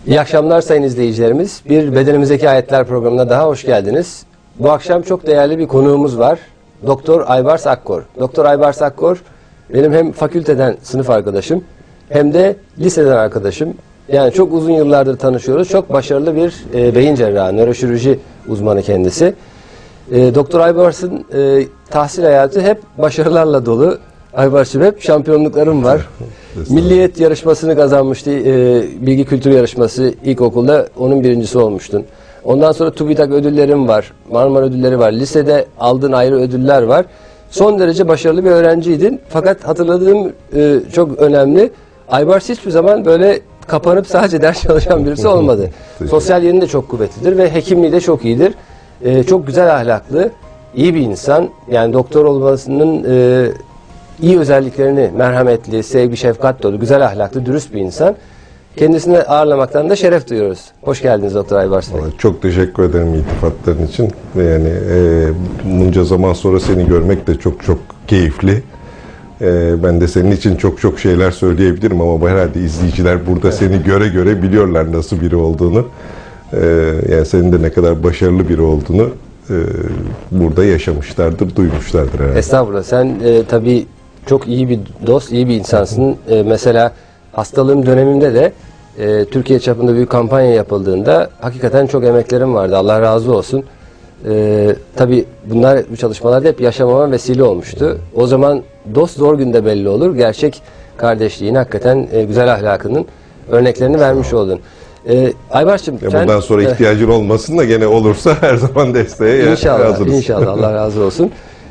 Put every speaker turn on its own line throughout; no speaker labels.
İyi akşamlar sayın izleyicilerimiz. Bir Bedenimizdeki Ayetler programına daha hoş geldiniz. Bu akşam çok değerli bir konuğumuz var. Doktor Aybars Akkor. Doktor Aybars Akkor benim hem fakülteden sınıf arkadaşım hem de liseden arkadaşım. Yani çok uzun yıllardır tanışıyoruz. Çok başarılı bir beyin cerrahı, nöroşirurji uzmanı kendisi. Doktor Aybars'ın tahsil hayatı hep başarılarla dolu. Aybars'cığım hep şampiyonluklarım var. Milliyet yarışmasını kazanmıştı. Bilgi kültür yarışması ilkokulda onun birincisi olmuştun. Ondan sonra TÜBİTAK ödüllerim var. Marmara ödülleri var. Lisede aldığın ayrı ödüller var. Son derece başarılı bir öğrenciydin. Fakat hatırladığım çok önemli. Aybars hiçbir zaman böyle kapanıp sadece ders çalışan birisi olmadı. Sosyal yönü de çok kuvvetlidir ve hekimliği de çok iyidir. Çok güzel ahlaklı, iyi bir insan. Yani doktor olmasının iyi özelliklerini, merhametli, sevgi, şefkat dolu, güzel ahlaklı, dürüst bir insan. Kendisini ağırlamaktan da şeref duyuyoruz. Hoş geldiniz Doktor Aybars Bey.
Çok teşekkür ederim iltifatların için. Yani bunca zaman sonra seni görmek de çok keyifli. Ben de senin için çok şeyler söyleyebilirim ama herhalde izleyiciler burada seni göre biliyorlar nasıl biri olduğunu. Yani senin de ne kadar başarılı biri olduğunu burada yaşamışlardır, duymuşlardır herhalde.
Estağfurullah. Sen tabii çok iyi bir dost, iyi bir insansın. Mesela hastalığım dönemimde de Türkiye çapında büyük kampanya yapıldığında hakikaten çok emeklerim vardı. Allah razı olsun. Tabii bu çalışmalarda hep yaşamama vesile olmuştu. O zaman dost zor günde belli olur. Gerçek kardeşliğin, hakikaten güzel ahlakının örneklerini vermiş oldun. Aybars'cığım
bundan sonra ihtiyacın olmasın da gene olursa her zaman desteğe hazırız.
İnşallah Allah razı olsun.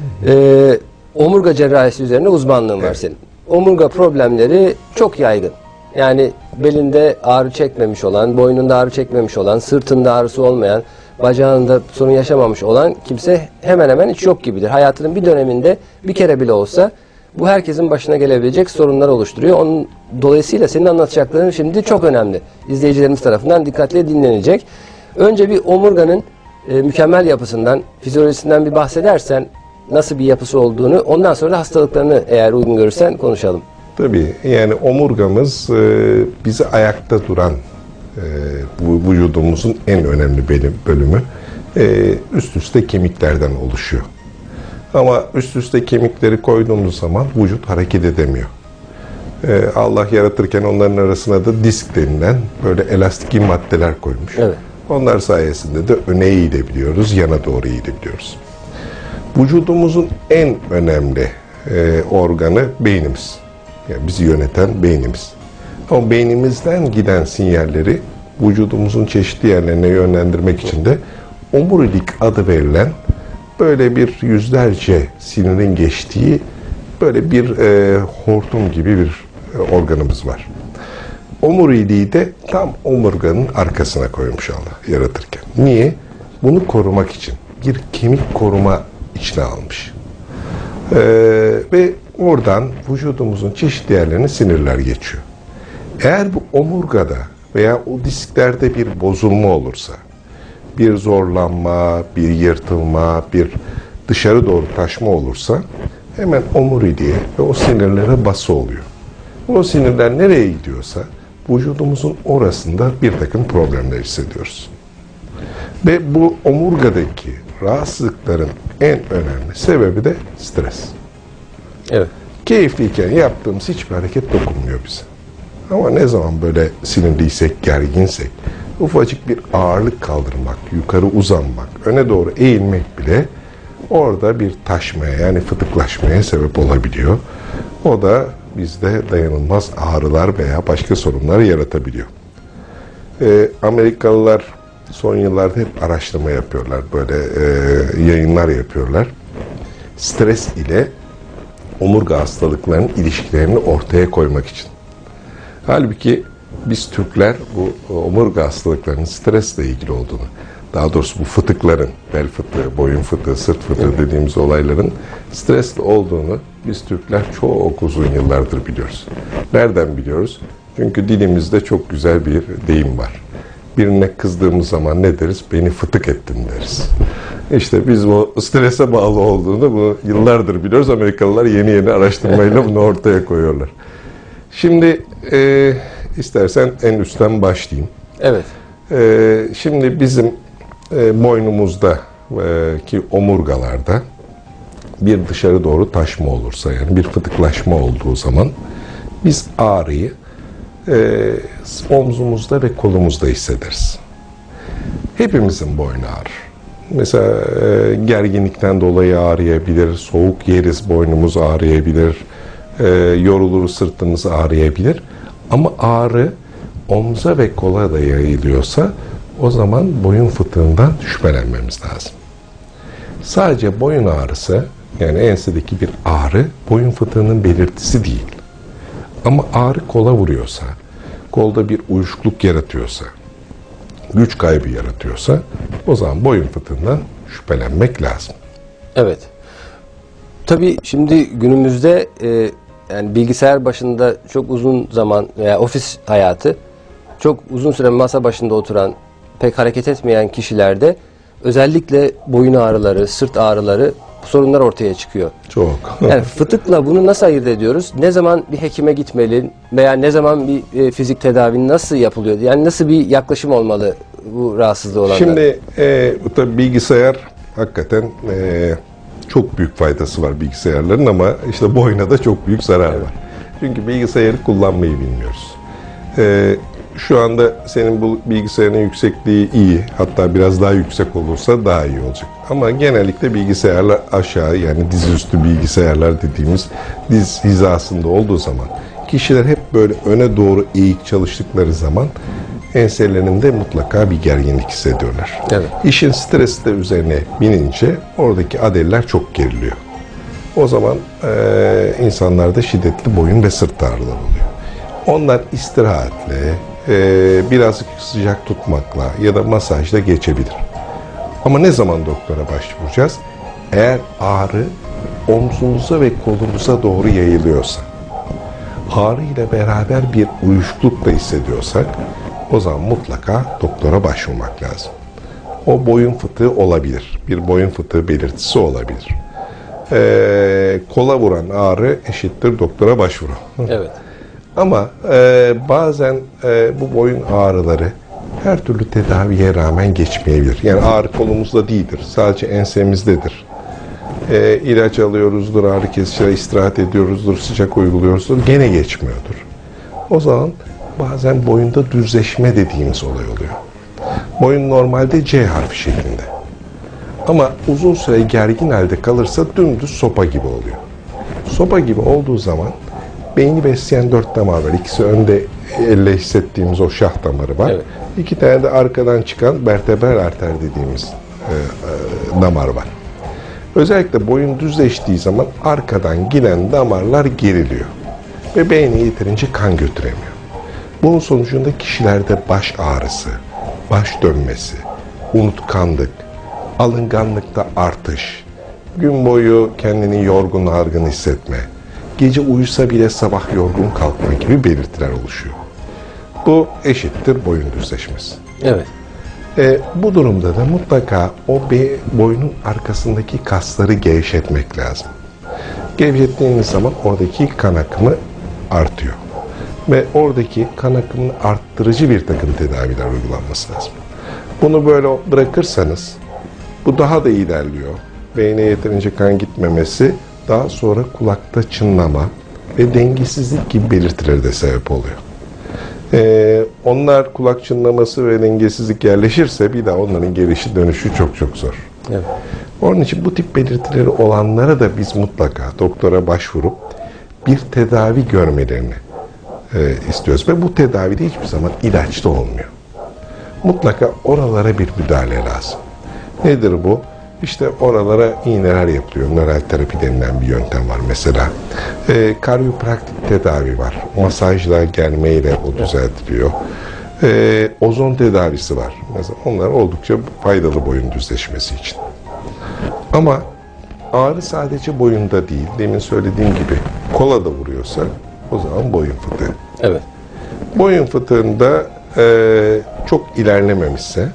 Omurga cerrahisi üzerine uzmanlığın var senin. Omurga problemleri çok yaygın. Yani belinde ağrı çekmemiş olan, boynunda ağrı çekmemiş olan, sırtında ağrısı olmayan, bacağında sorun yaşamamış olan kimse hemen hemen hiç yok gibidir. Hayatının bir döneminde bir kere bile olsa bu herkesin başına gelebilecek sorunlar oluşturuyor. Dolayısıyla senin anlatacakların şimdi çok önemli. İzleyicilerimiz tarafından dikkatle dinlenecek. Önce bir omurganın mükemmel yapısından, fizyolojisinden bir bahsedersen, nasıl bir yapısı olduğunu, ondan sonra da hastalıklarını eğer uygun görürsen konuşalım.
Tabii yani omurgamız bizi ayakta duran bu vücudumuzun en önemli bölümü. Üst üste kemiklerden oluşuyor. Ama üst üste kemikleri koyduğumuz zaman vücut hareket edemiyor. Allah yaratırken onların arasına da disk denilen böyle elastik maddeler koymuş.
Evet.
Onlar sayesinde de öne eğilebiliyoruz, yana doğru eğilebiliyoruz. Vücudumuzun en önemli organı beynimiz. Yani bizi yöneten beynimiz. Ama beynimizden giden sinyalleri vücudumuzun çeşitli yerlerine yönlendirmek için de omurilik adı verilen böyle bir yüzlerce sinirin geçtiği böyle bir hortum gibi bir organımız var. Omuriliği de tam omurganın arkasına koymuş Allah yaratırken. Niye? Bunu korumak için. Bir kemik koruma içine almış. Ve oradan vücudumuzun çeşitli yerlerine sinirler geçiyor. Eğer bu omurgada veya o disklerde bir bozulma olursa, bir zorlanma, bir yırtılma, bir dışarı doğru taşma olursa hemen omuriliğe ve o sinirlere bası oluyor. O sinirler nereye gidiyorsa vücudumuzun orasında bir takım problemler hissediyoruz. Ve bu omurgadaki rahatsızlıkların en önemli sebebi de stres.
Evet.
Keyifliyken yaptığımız hiçbir hareket dokunmuyor bize. Ama ne zaman böyle sinirliysek, gerginsek, ufacık bir ağırlık kaldırmak, yukarı uzanmak, öne doğru eğilmek bile orada bir taşmaya, yani fıtıklaşmaya sebep olabiliyor. O da bizde dayanılmaz ağrılar veya başka sorunlar yaratabiliyor. Amerikalılar son yıllarda hep araştırma yapıyorlar, böyle yayınlar yapıyorlar. Stres ile omurga hastalıklarının ilişkilerini ortaya koymak için. Halbuki biz Türkler bu omurga hastalıklarının stresle ilgili olduğunu, daha doğrusu bu fıtıkların, bel fıtığı, boyun fıtığı, sırt fıtığı dediğimiz olayların stresle olduğunu biz Türkler çok uzun yıllardır biliyoruz. Nereden biliyoruz? Çünkü dilimizde çok güzel bir deyim var. Birine kızdığımız zaman ne deriz? Beni fıtık ettin deriz. İşte biz bu strese bağlı olduğunu bu yıllardır biliyoruz. Amerikalılar yeni araştırmayla bunu ortaya koyuyorlar. Şimdi istersen en üstten başlayayım.
Evet.
Şimdi bizim boynumuzda ki omurgalarda bir dışarı doğru taşma olursa, yani bir fıtıklaşma olduğu zaman biz ağrıyı omzumuzda ve kolumuzda hissederiz. Hepimizin boynu ağrır. Mesela gerginlikten dolayı ağrıyabilir, soğuk yeriz boynumuz ağrıyabilir, yoruluruz sırtımız ağrıyabilir. Ama ağrı omza ve kola da yayılıyorsa o zaman boyun fıtığından şüphelenmemiz lazım. Sadece boyun ağrısı, yani ensedeki bir ağrı boyun fıtığının belirtisi değil. Ama ağrı kola vuruyorsa, kolda bir uyuşukluk yaratıyorsa, güç kaybı yaratıyorsa o zaman boyun fıtığından şüphelenmek lazım.
Evet. Tabii şimdi günümüzde yani bilgisayar başında çok uzun zaman veya ofis hayatı, çok uzun süre masa başında oturan, pek hareket etmeyen kişilerde özellikle boyun ağrıları, sırt ağrıları, bu sorunlar ortaya çıkıyor.
Çok.
Yani fıtıkla bunu nasıl ayırt ediyoruz? Ne zaman bir hekime gitmeli veya ne zaman bir fizik tedavi nasıl yapılıyor? Yani nasıl bir yaklaşım olmalı bu rahatsızlığı olanlara?
Şimdi tabii bilgisayar hakikaten çok büyük faydası var bilgisayarların ama işte boyuna da çok büyük zarar var. Çünkü bilgisayarı kullanmayı bilmiyoruz. Şu anda senin bu bilgisayarın yüksekliği iyi, hatta biraz daha yüksek olursa daha iyi olacak. Ama genellikle bilgisayarlar aşağı, yani dizüstü bilgisayarlar dediğimiz diz hizasında olduğu zaman kişiler hep böyle öne doğru eğik çalıştıkları zaman enselerinde mutlaka bir gerginlik hissediyorlar.
Evet.
İşin stresi de üzerine binince oradaki adeller çok geriliyor. O zaman insanlarda şiddetli boyun ve sırt ağrıları oluyor. Onlar istirahatle, birazcık sıcak tutmakla ya da masajla geçebilir. Ama ne zaman doktora başvuracağız? Eğer ağrı omzumuza ve kolumuza doğru yayılıyorsa, ağrı ile beraber bir uyuşukluk da hissediyorsak, o zaman mutlaka doktora başvurmak lazım. O boyun fıtığı olabilir. Bir boyun fıtığı belirtisi olabilir. Kola vuran ağrı eşittir doktora başvuru.
Evet.
Ama bazen bu boyun ağrıları her türlü tedaviye rağmen geçmeyebilir. Yani ağrı kolumuzda değildir. Sadece ensemizdedir. İlaç alıyoruzdur, ağrı kesiciyle istirahat ediyoruzdur, sıcak uyguluyoruzdur. Gene geçmiyordur. O zaman bazen boyunda düzleşme dediğimiz olay oluyor. Boyun normalde C harfi şeklinde. Ama uzun süre gergin halde kalırsa dümdüz sopa gibi oluyor. Sopa gibi olduğu zaman beyni besleyen 4 damar var. İkisi önde elle hissettiğimiz o şah damarı var. Evet. 2 tane de arkadan çıkan vertebral arter dediğimiz damar var. Özellikle boyun düzleştiği zaman arkadan giden damarlar geriliyor. Ve beyne yeterince kan götüremiyor. Bunun sonucunda kişilerde baş ağrısı, baş dönmesi, unutkanlık, alınganlıkta artış, gün boyu kendini yorgun argın hissetme, gece uyusa bile sabah yorgun kalkma gibi belirtiler oluşuyor. Bu eşittir boyun düzleşmesi.
Evet.
Bu durumda da mutlaka o boynun arkasındaki kasları gevşetmek lazım. Gevşettiğiniz zaman oradaki kan akımı artıyor. Ve oradaki kan akımını arttırıcı bir takım tedaviler uygulanması lazım. Bunu böyle bırakırsanız bu daha da ilerliyor. Beyne yeterince kan gitmemesi daha sonra kulakta çınlama ve dengesizlik gibi belirtileri de sebep oluyor. Onlar kulak çınlaması ve dengesizlik yerleşirse bir daha onların gelişi dönüşü çok çok zor.
Evet.
Onun için bu tip belirtileri olanlara da biz mutlaka doktora başvurup bir tedavi görmelerini istiyoruz. Ve bu tedavide hiçbir zaman ilaçta olmuyor. Mutlaka oralara bir müdahale lazım. Nedir bu? İşte oralara iğneler yapılıyor. Nöral terapi denilen bir yöntem var mesela. Karyopraktik tedavi var. Masajla, germeyle o düzeltiliyor. Ozon tedavisi var. Mesela onlar oldukça faydalı boyun düzleşmesi için. Ama ağrı sadece boyunda değil. Demin söylediğim gibi kola da vuruyorsa o zaman boyun fıtığı.
Evet.
Boyun fıtığında çok ilerlememişse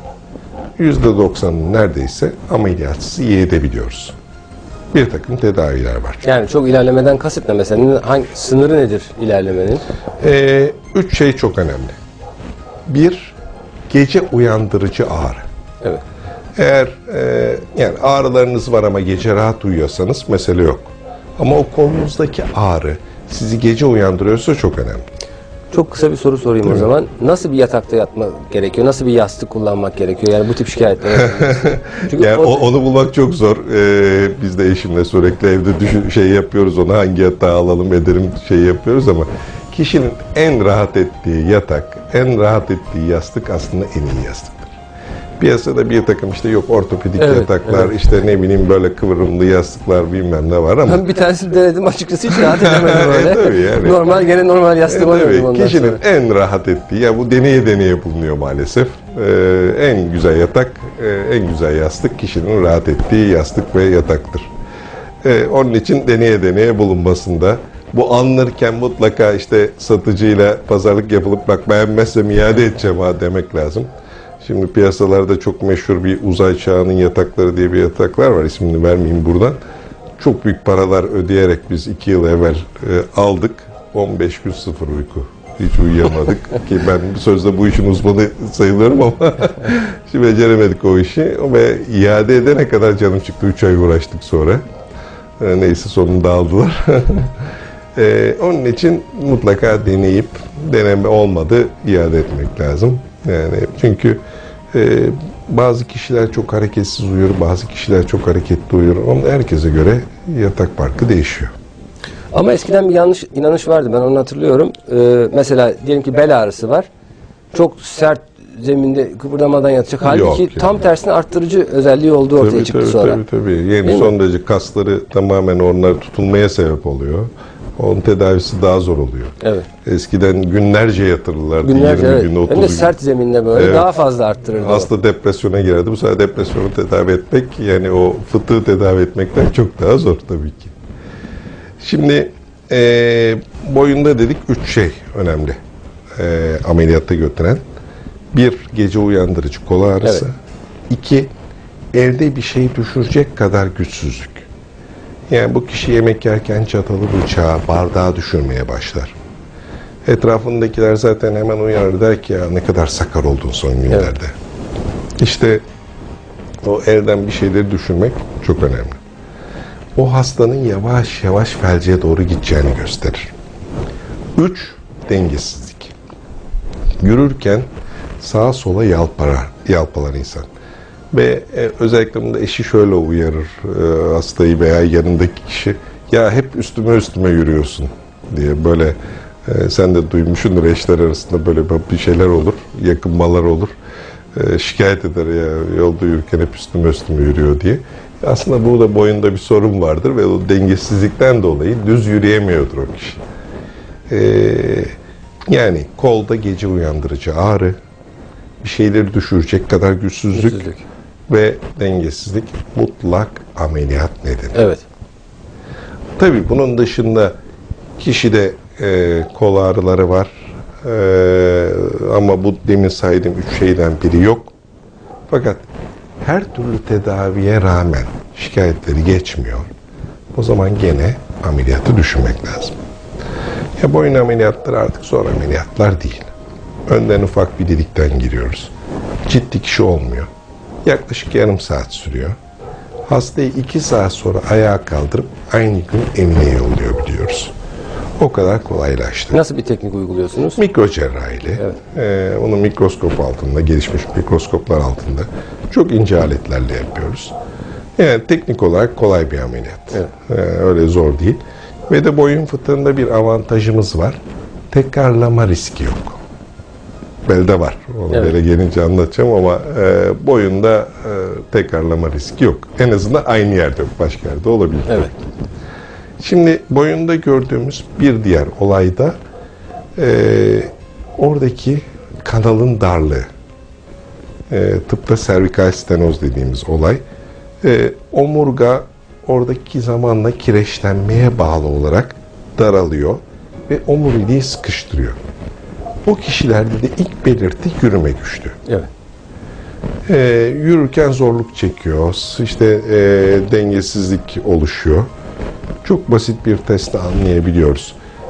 %90'ın neredeyse ameliyatsız iyi edebiliyoruz. Bir takım tedaviler var.
Yani çok ilerlemeden kasıt ne mesela? Sınırı nedir ilerlemenin?
3 şey çok önemli. Bir, gece uyandırıcı ağrı.
Evet.
Eğer yani ağrılarınız var ama gece rahat uyuyorsanız mesele yok. Ama o kolunuzdaki ağrı sizi gece uyandırıyorsa çok önemli.
Çok kısa bir soru sorayım o zaman. Nasıl bir yatakta yatmak gerekiyor? Nasıl bir yastık kullanmak gerekiyor? Yani bu tip şikayetler. Çünkü
Yani onu bulmak çok zor. Biz de eşimle sürekli evde şey yapıyoruz, ona hangi yatağı alalım edelim şey yapıyoruz ama kişinin en rahat ettiği yatak, en rahat ettiği yastık aslında en iyi yastıktır. Piyasada bir takım işte yok ortopedik yataklar, işte ne bileyim böyle kıvrımlı yastıklar bilmem ne var ama.
Ben bir tanesini denedim açıkçası hiç rahat edemedim öyle.
Tabii yani.
Normal yastık oynadım ondan
kişinin
sonra.
en rahat ettiği, ya bu deneye bulunuyor maalesef. En güzel yatak, en güzel yastık kişinin rahat ettiği yastık ve yataktır. Onun için deneye bulunmasında bu alınırken mutlaka işte satıcıyla pazarlık yapılıp bak beğenmezsem iade edeceğim ha demek lazım. Şimdi piyasalarda çok meşhur bir uzay çağının yatakları diye bir yataklar var. İsmini vermeyeyim buradan. Çok büyük paralar ödeyerek biz 2 yıl evvel aldık. 15 gün sıfır uyku. Hiç uyuyamadık. Ki ben sözde bu işin uzmanı sayılıyorum ama hiç beceremedik o işi. Ve iade edene kadar canım çıktı. 3 ay uğraştık sonra. Neyse sonunda aldılar. Onun için mutlaka deneyip deneme olmadı iade etmek lazım. Yani çünkü bazı kişiler çok hareketsiz uyur, bazı kişiler çok hareketli uyur. Onun herkese göre yatak farkı değişiyor.
Ama eskiden bir yanlış inanış vardı. Ben onu hatırlıyorum. Mesela diyelim ki bel ağrısı var. Çok sert zeminde kıpırdamadan yatacak. Halbuki
Yok,
tam tersine arttırıcı özelliği olduğu ortaya çıktı sonra.
Tabii. Yeni son derece kasları tamamen onlar tutulmaya sebep oluyor. Onun tedavisi daha zor oluyor.
Evet.
Eskiden günlerce yatırırlardı.
Günlerce
20
evet.
gün, 30
Hem de
gün.
sert zeminde böyle daha fazla arttırırdı.
Hasta depresyona girerdi. Bu sefer depresyonu tedavi etmek, yani o fıtığı tedavi etmekten çok daha zor tabii ki. Şimdi boyunda dedik 3 şey önemli. Ameliyatta götüren. 1. Gece uyandırıcı kol ağrısı.
Evet.
2. Evde bir şey düşürecek kadar güçsüzlük. Yani bu kişi yemek yerken çatalı, bıçağı, bardağı düşürmeye başlar. Etrafındakiler zaten hemen uyarır, der ki ya ne kadar sakar oldun son günlerde. Evet. İşte o elden bir şeyleri düşürmek çok önemli. O hastanın yavaş yavaş felce doğru gideceğini gösterir. 3. Dengesizlik. Yürürken sağa sola yalpalar insan. Ve özellikle bunda eşi şöyle uyarır hastayı veya yanındaki kişi, ya hep üstüme yürüyorsun diye. Böyle sen de duymuşsundur, eşler arasında böyle bir şeyler olur, yakınmalar olur. Şikayet eder ya yolda yürürken hep üstüme yürüyor diye. Aslında burada boyunda bir sorun vardır ve o dengesizlikten dolayı düz yürüyemiyordur o kişi. Yani kolda gece uyandırıcı ağrı, bir şeyleri düşürecek kadar güçsüzlük ve dengesizlik mutlak ameliyat nedeni.
Evet.
Tabii bunun dışında kişide kol ağrıları var. Ama bu demin saydığım 3 şeyden biri yok. Fakat her türlü tedaviye rağmen şikayetleri geçmiyor. O zaman gene ameliyatı düşünmek lazım. Ya boyun ameliyatları artık zor ameliyatlar değil. Önden ufak bir delikten giriyoruz. Ciddi kişi olmuyor. Yaklaşık yarım saat sürüyor. Hastayı 2 saat sonra ayağa kaldırıp aynı gün evine yolluyor biliyoruz. O kadar kolaylaştı.
Nasıl bir teknik uyguluyorsunuz?
Mikro cerrahiyle. Evet. Onu mikroskop altında, gelişmiş mikroskoplar altında çok ince aletlerle yapıyoruz. Yani teknik olarak kolay bir ameliyat. Evet. Öyle zor değil. Ve de boyun fıtığında bir avantajımız var. Tekrarlama riski yok. Belde var. Onu böyle gelince anlatacağım ama boyunda tekrarlama riski yok. En azından aynı yerde yok. Başka yerde olabilir.
Evet.
Şimdi boyunda gördüğümüz bir diğer olay da oradaki kanalın darlığı. Tıpta servikal stenoz dediğimiz olay. Omurga oradaki zamanla kireçlenmeye bağlı olarak daralıyor ve omuriliği sıkıştırıyor. O kişilerde de ilk belirti yürüme güçlüğü.
Evet.
Yürürken zorluk çekiyor, işte dengesizlik oluşuyor. Çok basit bir testle anlayabiliyoruz.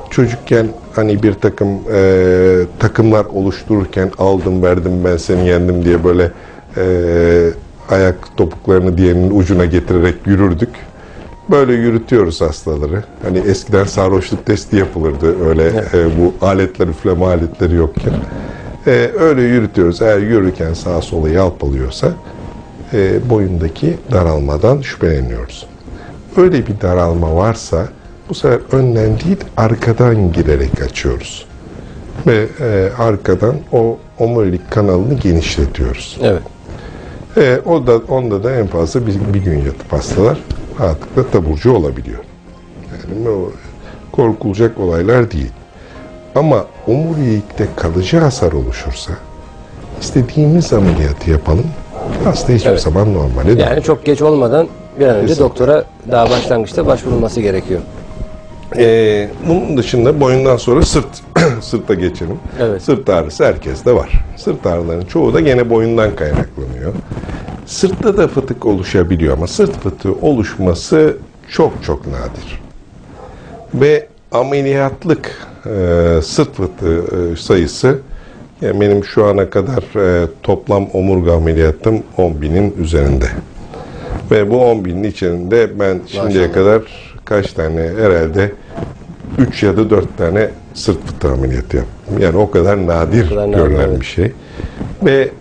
çocukken hani bir takım takımlar oluştururken aldım verdim ben seni yendim diye böyle ayak topuklarını diğerinin ucuna getirerek yürürdük. Böyle yürütüyoruz hastaları. Hani eskiden sarhoşluk testi yapılırdı öyle bu aletler, üfleme aletleri yokken. Öyle yürütüyoruz. Eğer yürürken sağa sola yalpalıyorsa boyundaki daralmadan şüpheleniyoruz. Öyle bir daralma varsa bu sefer önden değil arkadan girerek açıyoruz. Ve arkadan o omurilik kanalını genişletiyoruz.
Evet.
Onda da en fazla bir gün yatıp hastalar rahatlıkla taburcu olabiliyor. Yani o korkulacak olaylar değil. Ama omurilikte kalıcı hasar oluşursa istediğimiz ameliyatı yapalım. Hasta hiçbir zaman normale dönüyor.
Yani çok geç olmadan bir an önce doktora daha başlangıçta başvurulması gerekiyor.
Bunun dışında boyundan sonra sırta geçelim.
Evet.
Sırt ağrısı herkeste var. Sırt ağrılarının çoğu da gene boyundan kaynaklanıyor. Sırtta da fıtık oluşabiliyor ama sırt fıtığı oluşması çok çok nadir. Ve ameliyatlık sırt fıtığı sayısı, yani benim şu ana kadar toplam omurga ameliyatım 10.000'in üzerinde. Ve bu 10.000'in içerisinde ben şimdiye kadar kaç tane, herhalde 3 ya da 4 tane sırt fıtığı ameliyatı yaptım. Yani o kadar nadir görülen bir şey. Ve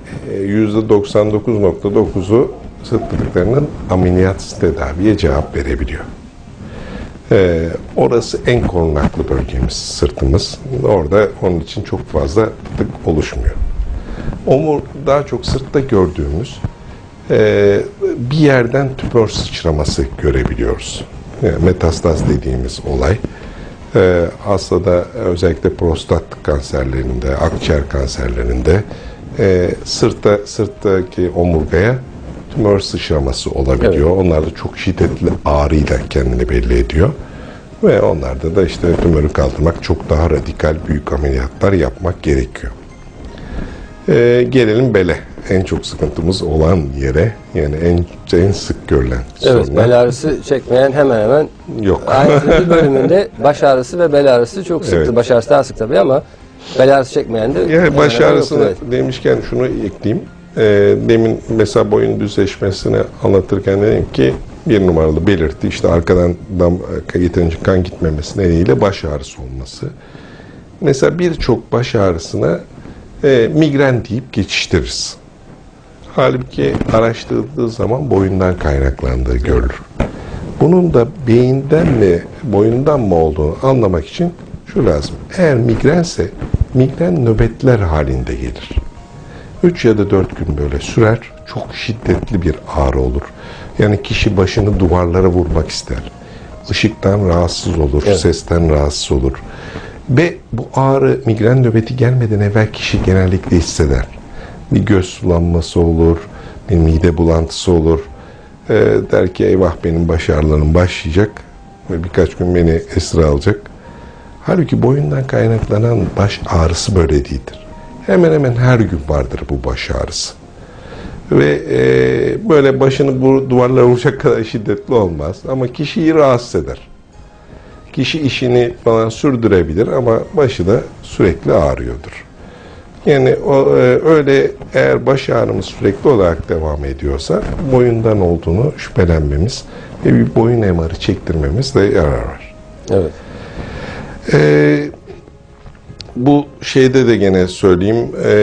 %99.9'u sırt fıtıklarının ameliyatsız tedaviye cevap verebiliyor. Orası en korunaklı bölgemiz, sırtımız. Orada onun için çok fazla fıtık oluşmuyor. Daha çok sırtta gördüğümüz bir yerden tümör sıçraması görebiliyoruz. Yani metastaz dediğimiz olay. Hastada özellikle prostat kanserlerinde, akciğer kanserlerinde sırttaki omurgaya tümör sıçraması olabiliyor. Evet. Onlar da çok şiddetli ağrıyla kendini belli ediyor. Ve onlarda da işte tümörü kaldırmak, çok daha radikal büyük ameliyatlar yapmak gerekiyor. Gelelim bele. En çok sıkıntımız olan yere, yani en sık görülen sorunlar.
Evet, bel ağrısı çekmeyen hemen hemen
yok.
Ayetin bir bölümünde baş ağrısı ve bel ağrısı çok sıktı. Evet. Baş ağrısı daha sık tabii ama bel ağrısı çekmeyen de
yani baş ağrısını yoktu, evet. Demişken şunu ekleyeyim. Demin mesela boyun düzleşmesini anlatırken dedim ki bir numaralı belirti işte arkadan yeterince kan gitmemesi nedeniyle baş ağrısı olması. Mesela birçok baş ağrısına migren deyip geçiştiririz. Halbuki araştırıldığı zaman boyundan kaynaklandığı görülür. Bunun da beyinden mi, boyundan mı olduğunu anlamak için şu lazım. Eğer migrense, migren nöbetler halinde gelir. 3 ya da 4 gün böyle sürer. Çok şiddetli bir ağrı olur. Yani kişi başını duvarlara vurmak ister. Işıktan rahatsız olur, evet. Sesten rahatsız olur. Ve bu ağrı migren nöbeti gelmeden evvel kişi genellikle hisseder. Bir göz sulanması olur, bir mide bulantısı olur. Der ki eyvah benim baş ağrılarım başlayacak ve birkaç gün beni esir alacak. Halbuki boyundan kaynaklanan baş ağrısı böyle değildir. Hemen hemen her gün vardır bu baş ağrısı. Ve böyle başını bu duvarlara vuracak kadar şiddetli olmaz ama kişiyi rahatsız eder. Kişi işini falan sürdürebilir ama başı da sürekli ağrıyordur. Yani öyle eğer baş ağrımız sürekli olarak devam ediyorsa boyundan olduğunu şüphelenmemiz ve bir boyun MR'ı çektirmemiz de yarar var.
Evet.
Bu şeyde de gene söyleyeyim,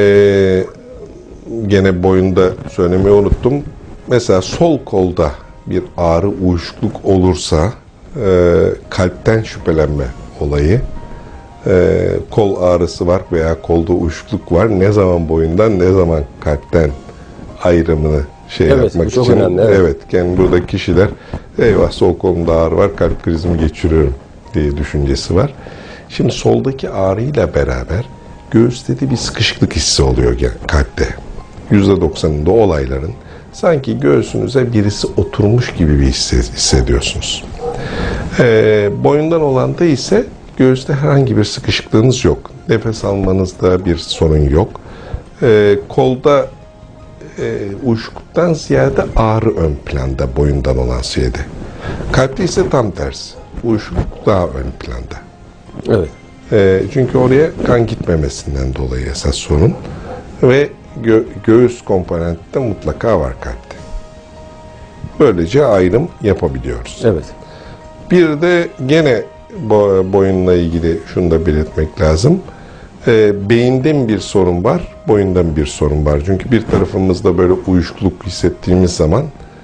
gene boyunda söylemeyi unuttum. Mesela sol kolda bir ağrı, uyuşukluk olursa kalpten şüphelenme olayı. Kol ağrısı var veya kolda uyuşukluk var. Ne zaman boyundan ne zaman kalpten ayrımını yapmak için. Önemli, evet. Yani burada kişiler eyvah sol kolumda ağrı var, kalp krizimi geçiriyorum diye düşüncesi var. Şimdi soldaki ağrıyla beraber göğüste de bir sıkışıklık hissi oluyor kalpte. %90'ında olayların sanki göğsünüze birisi oturmuş gibi bir hissediyorsunuz. Boyundan olanda ise göğüste herhangi bir sıkışıklığınız yok. Nefes almanızda bir sorun yok. Kolda uyuşukluktan ziyade ağrı ön planda boyundan olan şeyde. Kalpte ise tam tersi. Uyuşukluk daha ön planda.
Evet.
Çünkü oraya kan gitmemesinden dolayı esas sorun. Ve göğüs komponenti de mutlaka var kalpte. Böylece ayrım yapabiliyoruz.
Evet.
Bir de gene boyunla ilgili şunu da belirtmek lazım. Beyinden bir sorun var, boyundan bir sorun var. Çünkü bir tarafımızda böyle uyuşukluk hissettiğimiz zaman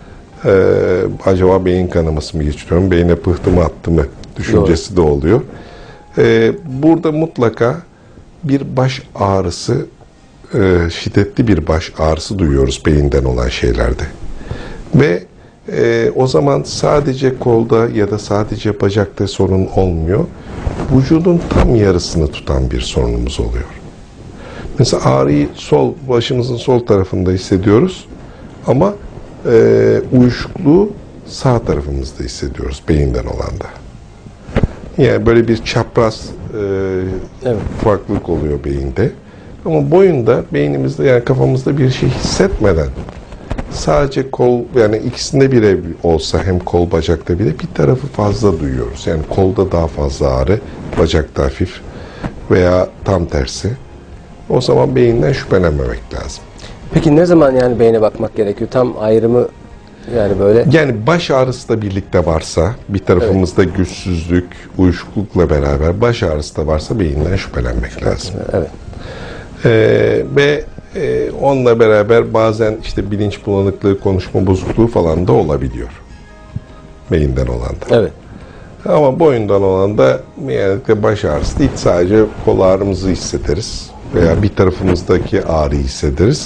acaba beyin kanaması mı geçiriyorum, beyne pıhtı mı attı mı düşüncesi de oluyor. Burada mutlaka bir baş ağrısı, şiddetli bir baş ağrısı duyuyoruz beyinden olan şeylerde. Ve o zaman sadece kolda ya da sadece bacakta sorun olmuyor. Vücudun tam yarısını tutan bir sorunumuz oluyor. Mesela ağrıyı başımızın sol tarafında hissediyoruz ama uyuşukluğu sağ tarafımızda hissediyoruz beyinden olanda. Yani böyle bir çapraz farklılık oluyor beyinde. Ama boyunda, beynimizde yani kafamızda bir şey hissetmeden sadece kol, yani ikisinde bile olsa hem kol bacakta bile bir tarafı fazla duyuyoruz. Yani kolda daha fazla ağrı, bacakta hafif veya tam tersi. O zaman beyinden şüphelenmemek lazım.
Peki ne zaman yani beyne bakmak gerekiyor? Tam ayrımı yani böyle.
Yani baş ağrısı da birlikte varsa, bir tarafımızda güçsüzlük, uyuşuklukla beraber baş ağrısı da varsa beyinden şüphelenmek lazım.
Evet.
Ve onunla beraber bazen işte bilinç bulanıklığı, konuşma bozukluğu falan da olabiliyor. Beyinden olan da.
Evet.
Ama boyundan olan da genellikle baş ağrısı değil, sadece kol ağrımızı hissederiz veya bir tarafımızdaki ağrıyı hissederiz.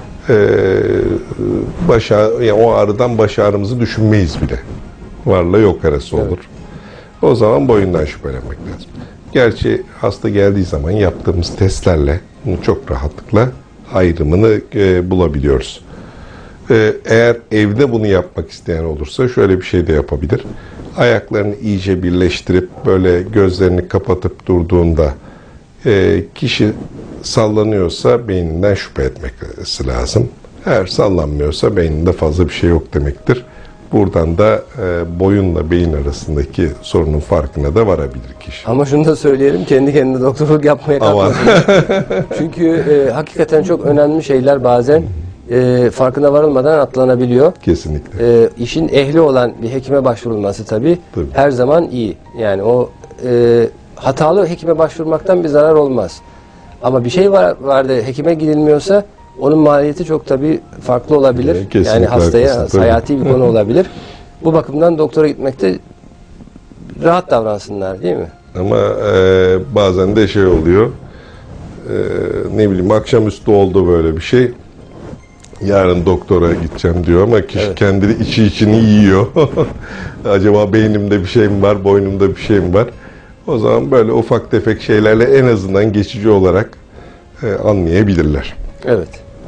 Yani o ağrıdan baş ağrımızı düşünmeyiz bile. Varla yok arası olur. Evet. O zaman boyundan şüphelenmek lazım. Gerçi hasta geldiği zaman yaptığımız testlerle çok rahatlıkla ayrımını bulabiliyoruz. Eğer evde bunu yapmak isteyen olursa şöyle bir şey de yapabilir. Ayaklarını iyice birleştirip böyle gözlerini kapatıp durduğunda kişi sallanıyorsa beyninden şüphe etmesi lazım. Eğer sallanmıyorsa beyninde fazla bir şey yok demektir. Buradan da boyunla beyin arasındaki sorunun farkına da varabilir kişi.
Ama şunu da söyleyelim, kendi kendine doktorluk yapmaya kalkmasın. Çünkü hakikaten çok önemli şeyler bazen farkına varılmadan atlanabiliyor.
Kesinlikle.
İşin ehli olan bir hekime başvurulması tabii her zaman iyi. Yani o hatalı hekime başvurmaktan bir zarar olmaz. Ama bir şey vardı hekime gidilmiyorsa onun maliyeti çok tabii farklı olabilir. Yani hastaya hayati bir konu olabilir. Bu bakımdan doktora gitmekte rahat davransınlar değil mi?
Ama bazen de şey oluyor. Ne bileyim akşamüstü oldu böyle bir şey. Yarın doktora gideceğim diyor ama kişi kendini içini yiyor. Acaba beynimde bir şey mi var, boynumda bir şey mi var? O zaman böyle ufak tefek şeylerle en azından geçici olarak anlayabilirler.
Evet.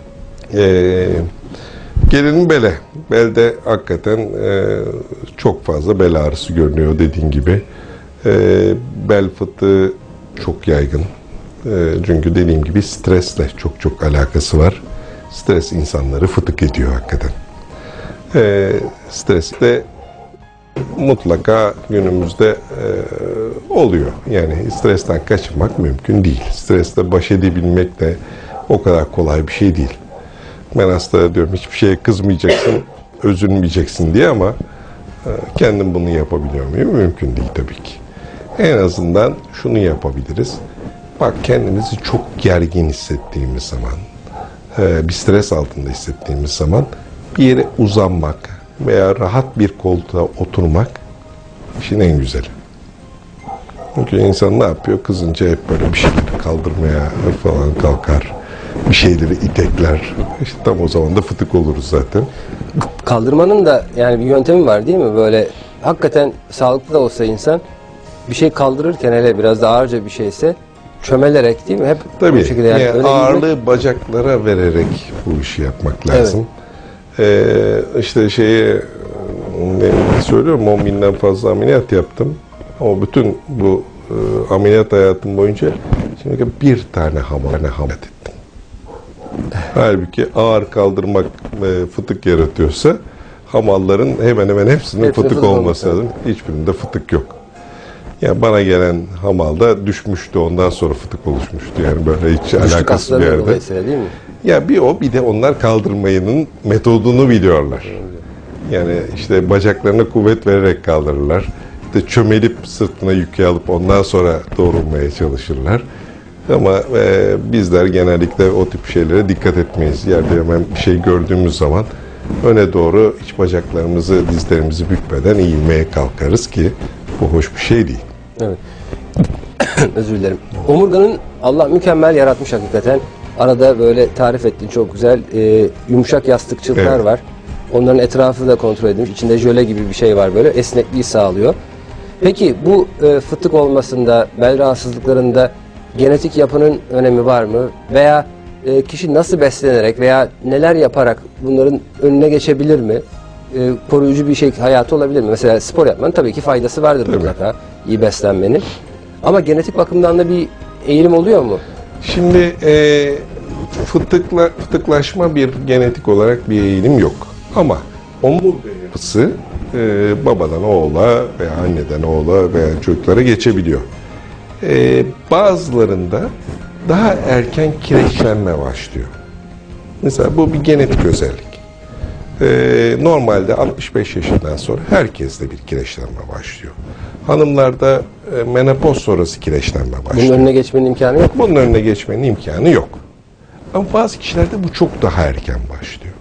Gelelim bele. Belde hakikaten çok fazla bel ağrısı görünüyor dediğin gibi. Bel fıtığı çok yaygın. Çünkü dediğim gibi stresle çok alakası var. Stres insanları fıtık ediyor hakikaten. Stres de mutlaka günümüzde oluyor. Yani stresten kaçınmak mümkün değil. Stresle baş edebilmek de o kadar kolay bir şey değil. Ben hastaya diyorum hiçbir şeye kızmayacaksın, üzülmeyeceksin diye ama kendim bunu yapabiliyor muyum? Mümkün değil tabii ki. En azından şunu yapabiliriz. Bak kendimizi çok gergin hissettiğimiz zaman, bir stres altında hissettiğimiz zaman bir yere uzanmak veya rahat bir koltuğa oturmak işin en güzeli. Çünkü insan ne yapıyor? Kızınca hep böyle bir şeyleri kaldırmaya falan kalkar. Bir şeyleri itekler. İşte tam o zaman da fıtık oluruz zaten.
Kaldırmanın da yani bir yöntemi var değil mi? Böyle hakikaten sağlıklı da olsa insan bir şey kaldırırken hele biraz da ağırca bir şeyse çömelerek değil mi? Hep
tabii,
bu şekilde
yani ağırlığı bacaklara vererek bu işi yapmak lazım. Evet. İşte söylüyorum 10 binden fazla ameliyat yaptım. O bütün bu ameliyat hayatım boyunca şimdi bir tane ameliyat ettim. Halbuki ağır kaldırmak fıtık yaratıyorsa hamalların hemen hemen hepsinin fıtık olması lazım. Hiçbirinde fıtık yok. Ya bana gelen hamalda düşmüştü, ondan sonra fıtık oluşmuştu. Yani böyle hiç alakasız bir yerde.
Değil mi?
Ya bir de onlar kaldırmayının metodunu biliyorlar. Yani işte bacaklarına kuvvet vererek kaldırırlar. İşte çömelip sırtına yükü alıp ondan sonra doğrulmaya çalışırlar. Ama bizler genellikle o tip şeylere dikkat etmeyiz. Yerde hemen bir şey gördüğümüz zaman öne doğru hiç bacaklarımızı, dizlerimizi bükmeden eğilmeye kalkarız ki bu hoş bir şey değil.
Evet. Özür dilerim. Omurganın Allah mükemmel yaratmış hakikaten. Arada böyle tarif ettiğin çok güzel yumuşak yastıkçıklar var. Onların etrafı da kontrol edilmiş. İçinde jöle gibi bir şey var böyle. Esnekliği sağlıyor. Peki bu fıtık olmasında, bel rahatsızlıklarında genetik yapının önemi var mı? Veya kişi nasıl beslenerek veya neler yaparak bunların önüne geçebilir mi? Koruyucu bir hayatı olabilir mi? Mesela spor yapmanın tabii ki faydası vardır mutlaka. İyi beslenmenin. Ama genetik bakımdan da bir eğilim oluyor mu?
Şimdi fıtıklaşma bir genetik olarak bir eğilim yok. Ama omurga yapısı babadan oğula veya anneden oğula veya çocuklara geçebiliyor. Bazılarında daha erken kireçlenme başlıyor. Mesela bu bir genetik özellik. Normalde 65 yaşından sonra herkeste bir kireçlenme başlıyor. Hanımlarda menopoz sonrası kireçlenme başlıyor.
Bunun önüne geçmenin imkanı yok.
Bunun önüne geçmenin imkanı yok. Ama bazı kişilerde bu çok daha erken başlıyor.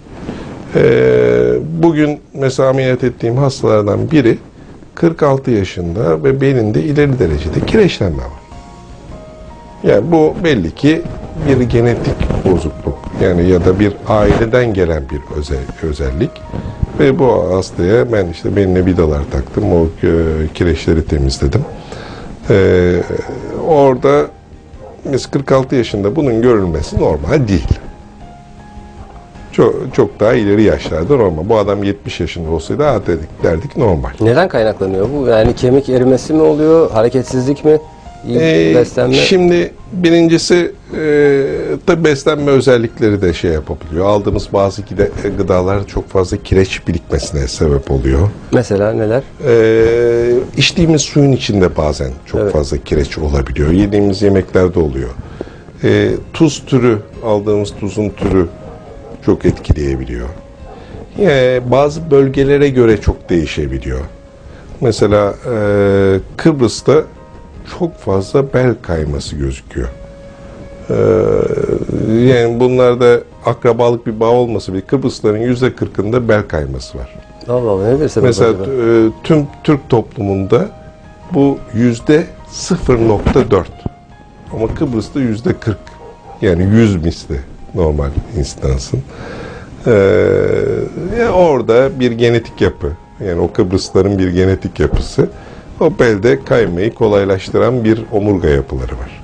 Bugün mesela ameliyat ettiğim hastalardan biri 46 yaşında ve belinde ileri derecede kireçlenme var. Yani bu belli ki bir genetik bozukluk yani ya da bir aileden gelen bir özellik ve bu hastaya ben işte beline vidalar taktım, o kireçleri temizledim. Orada mesela 46 yaşında bunun görülmesi normal değil. Çok daha ileri yaşlarda normal. Bu adam 70 yaşında olsaydı derdik normal.
Neden kaynaklanıyor bu? Yani kemik erimesi mi oluyor? Hareketsizlik mi? Beslenme.
Şimdi birincisi tabi beslenme özellikleri de şey yapabiliyor. Aldığımız bazı gıdalar çok fazla kireç birikmesine sebep oluyor.
Mesela neler?
İçtiğimiz suyun içinde bazen çok fazla kireç olabiliyor. Yediğimiz yemeklerde oluyor. Tuz türü, aldığımız tuzun türü çok etkileyebiliyor. Bazı bölgelere göre çok değişebiliyor. Mesela Kıbrıs'ta çok fazla bel kayması gözüküyor. Yani bunlarda akrabalık bir bağ olmasa bile Kıbrısların %40'ında bel kayması var.
Allah Allah, nedir sebep
mesela
acaba?
Tüm Türk toplumunda bu %0.4 ama Kıbrıs'ta %40 yani 100 misli normal instansın. Orada bir genetik yapı yani o Kıbrısların bir genetik yapısı o belde kaymayı kolaylaştıran bir omurga yapıları var.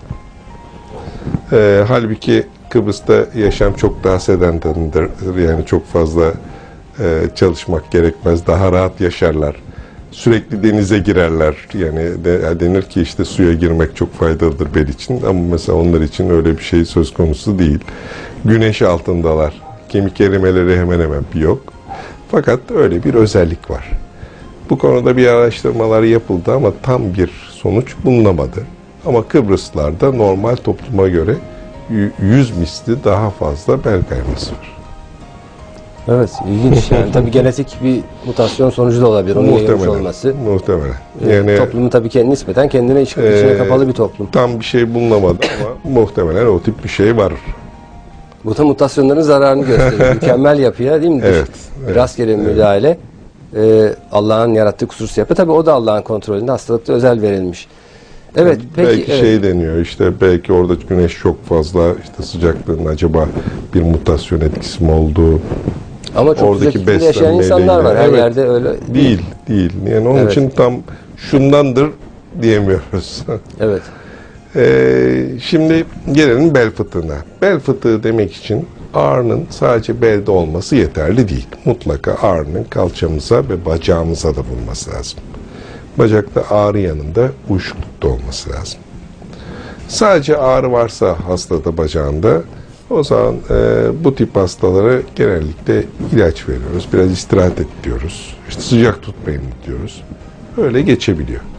Halbuki Kıbrıs'ta yaşam çok daha sedenterdir. Yani çok fazla çalışmak gerekmez. Daha rahat yaşarlar. Sürekli denize girerler. Yani denir ki işte suya girmek çok faydalıdır bel için. Ama mesela onlar için öyle bir şey söz konusu değil. Güneş altındalar. Kemik erimeleri hemen hemen yok. Fakat öyle bir özellik var. Bu konuda bir araştırmalar yapıldı ama tam bir sonuç bulunamadı. Ama Kıbrıslılarda normal topluma göre 100 misli daha fazla bel kayması var.
Evet, ilginç. Yani tabii genetik bir mutasyon sonucu da olabilir. Onun yayılmış olması.
Muhtemelen. Yani
toplumun tabii nispeten kendine içine kapalı bir toplum.
Tam bir şey bulunamadı ama muhtemelen o tip bir şey var.
Bu da mutasyonların zararını gösteriyor. Mükemmel yapıya değil mi?
Evet.
Rastgele müdahale. Allah'ın yarattığı kusursuz yapı. Tabii o da Allah'ın kontrolünde, hastalıkta özel verilmiş. Evet, peki.
Belki şey deniyor işte belki orada güneş çok fazla işte sıcaklığın acaba bir mutasyon etkisi mi oldu?
Ama çok
oradaki
sıcak yaşayan insanlar var. Her yerde öyle
değil. Yani onun için tam şundandır diyemiyoruz.
Evet.
Şimdi gelelim bel fıtığına. Bel fıtığı demek için ağrının sadece belde olması yeterli değil. Mutlaka ağrının kalçamıza ve bacağımıza da bulunması lazım. Bacakta ağrı yanında uyuşukluk da olması lazım. Sadece ağrı varsa hastada bacağında o zaman bu tip hastalara genellikle ilaç veriyoruz. Biraz istirahat et diyoruz. İşte sıcak tutmayın diyoruz. Öyle geçebiliyor.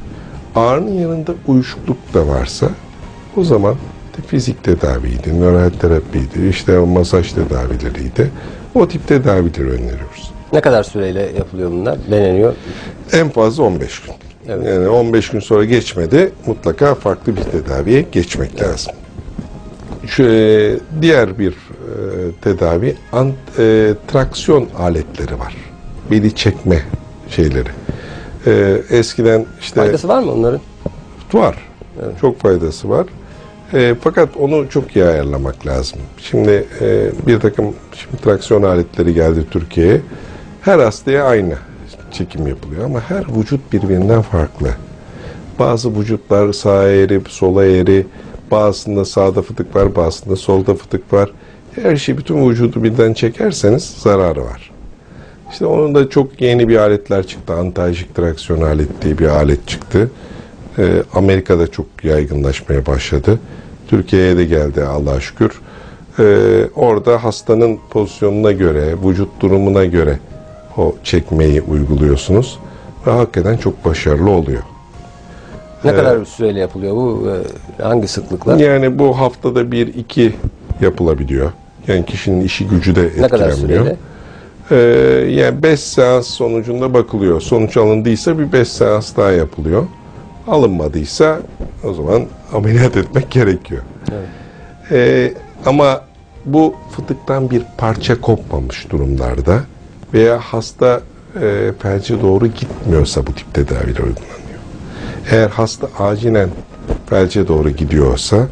ağrının yanında uyuşukluk da varsa o zaman fizik tedaviydi, nöral terapiydi, işte masaj tedavileriydi. O tip tedavileri öneriyoruz.
Ne kadar süreyle yapılıyor bunlar? Deneniyor.
En fazla 15 gün.
Evet.
Yani 15 gün sonra geçmedi, mutlaka farklı bir tedaviye geçmek lazım. Diğer bir tedavi traksiyon aletleri var. Beli çekme şeyleri. Eskiden işte
Faydası var mı onların?
var.
Evet.
Çok faydası var. Fakat onu çok iyi ayarlamak lazım. Şimdi bir takım traksiyon aletleri geldi Türkiye'ye. Her hastaya aynı çekim yapılıyor ama her vücut birbirinden farklı. Bazı vücutlar sağa eğri, sola eğri, bazısında sağda fıtık var, bazısında solda fıtık var. Her şey, bütün vücudu birden çekerseniz zararı var. İşte onun da çok yeni bir aletler çıktı. Antalajik traksiyon alet diye bir alet çıktı. Amerika'da çok yaygınlaşmaya başladı. Türkiye'ye de geldi Allah'a şükür. Orada hastanın pozisyonuna göre, vücut durumuna göre o çekmeyi uyguluyorsunuz. Ve hakikaten çok başarılı oluyor.
Ne kadar süreyle yapılıyor bu? Hangi sıklıkla?
Yani bu haftada 1-2 yapılabiliyor. Yani kişinin işi gücü de
Ne kadar
etkilenmiyor.
süreyle?
Yani 5 seans sonucunda bakılıyor. Sonuç alındıysa bir 5 seans daha yapılıyor. Alınmadıysa o zaman ameliyat etmek gerekiyor.
Evet.
Ama bu fıtıktan bir parça kopmamış durumlarda veya hasta felce doğru gitmiyorsa bu tip tedaviler uygulanıyor. Eğer hasta acilen felce doğru gidiyorsa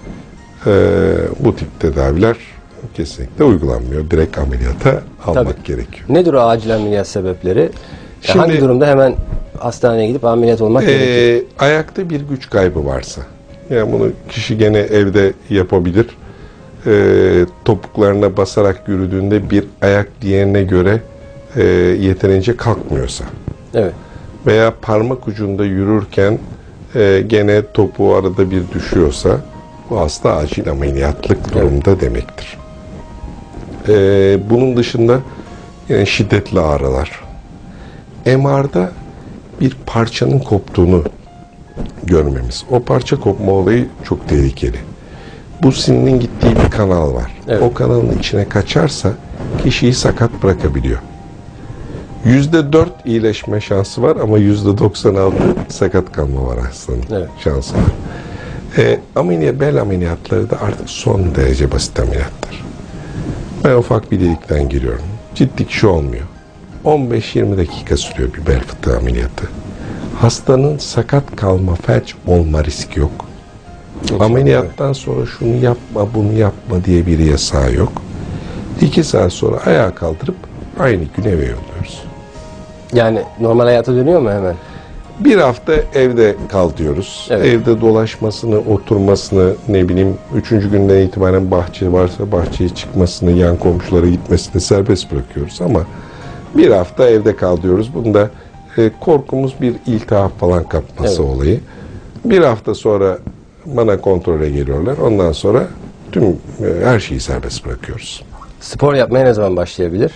bu tip tedaviler kesinlikle uygulanmıyor. Direkt ameliyata almak gerekiyor.
Nedir o acil ameliyat sebepleri?
Şimdi,
hangi durumda hemen hastaneye gidip ameliyat olmak gerekiyor?
Ayakta bir güç kaybı varsa, yani bunu kişi gene evde yapabilir. Topuklarına basarak yürüdüğünde bir ayak diğerine göre yeterince kalkmıyorsa,
Evet.
veya parmak ucunda yürürken gene topuğu arada bir düşüyorsa, bu hasta acil ameliyatlık durumda demektir. Bunun dışında yani şiddetli ağrılar. MR'da bir parçanın koptuğunu görmemiz. O parça kopma olayı çok tehlikeli. Bu sininin gittiği bir kanal var.
Evet.
O kanalın içine kaçarsa kişiyi sakat bırakabiliyor. %4 iyileşme şansı var ama %96 sakat kalma var hastanın.
Evet.
Şansı var. Bel ameliyatları da artık son derece basit ameliyatlar. Ben ufak bir delikten giriyorum. Ciddi kişi olmuyor. 15-20 dakika sürüyor bir bel fıtığı ameliyatı. Hastanın sakat kalma, felç olma riski yok. Ameliyattan sonra şunu yapma, bunu yapma diye bir yasağı yok. 2 saat sonra ayağa kaldırıp aynı gün eve yolluyoruz.
Yani normal hayata dönüyor mu hemen?
Bir hafta evde kal diyoruz.
Evet.
Evde dolaşmasını, oturmasını, ne bileyim 3. günden itibaren bahçe varsa bahçeye çıkmasını, yan komşulara gitmesini serbest bırakıyoruz ama bir hafta evde kal diyoruz. Bunda korkumuz bir iltihap falan kapması olayı. Bir hafta sonra bana kontrole geliyorlar. Ondan sonra tüm her şeyi serbest bırakıyoruz.
Spor yapmaya ne zaman başlayabilir?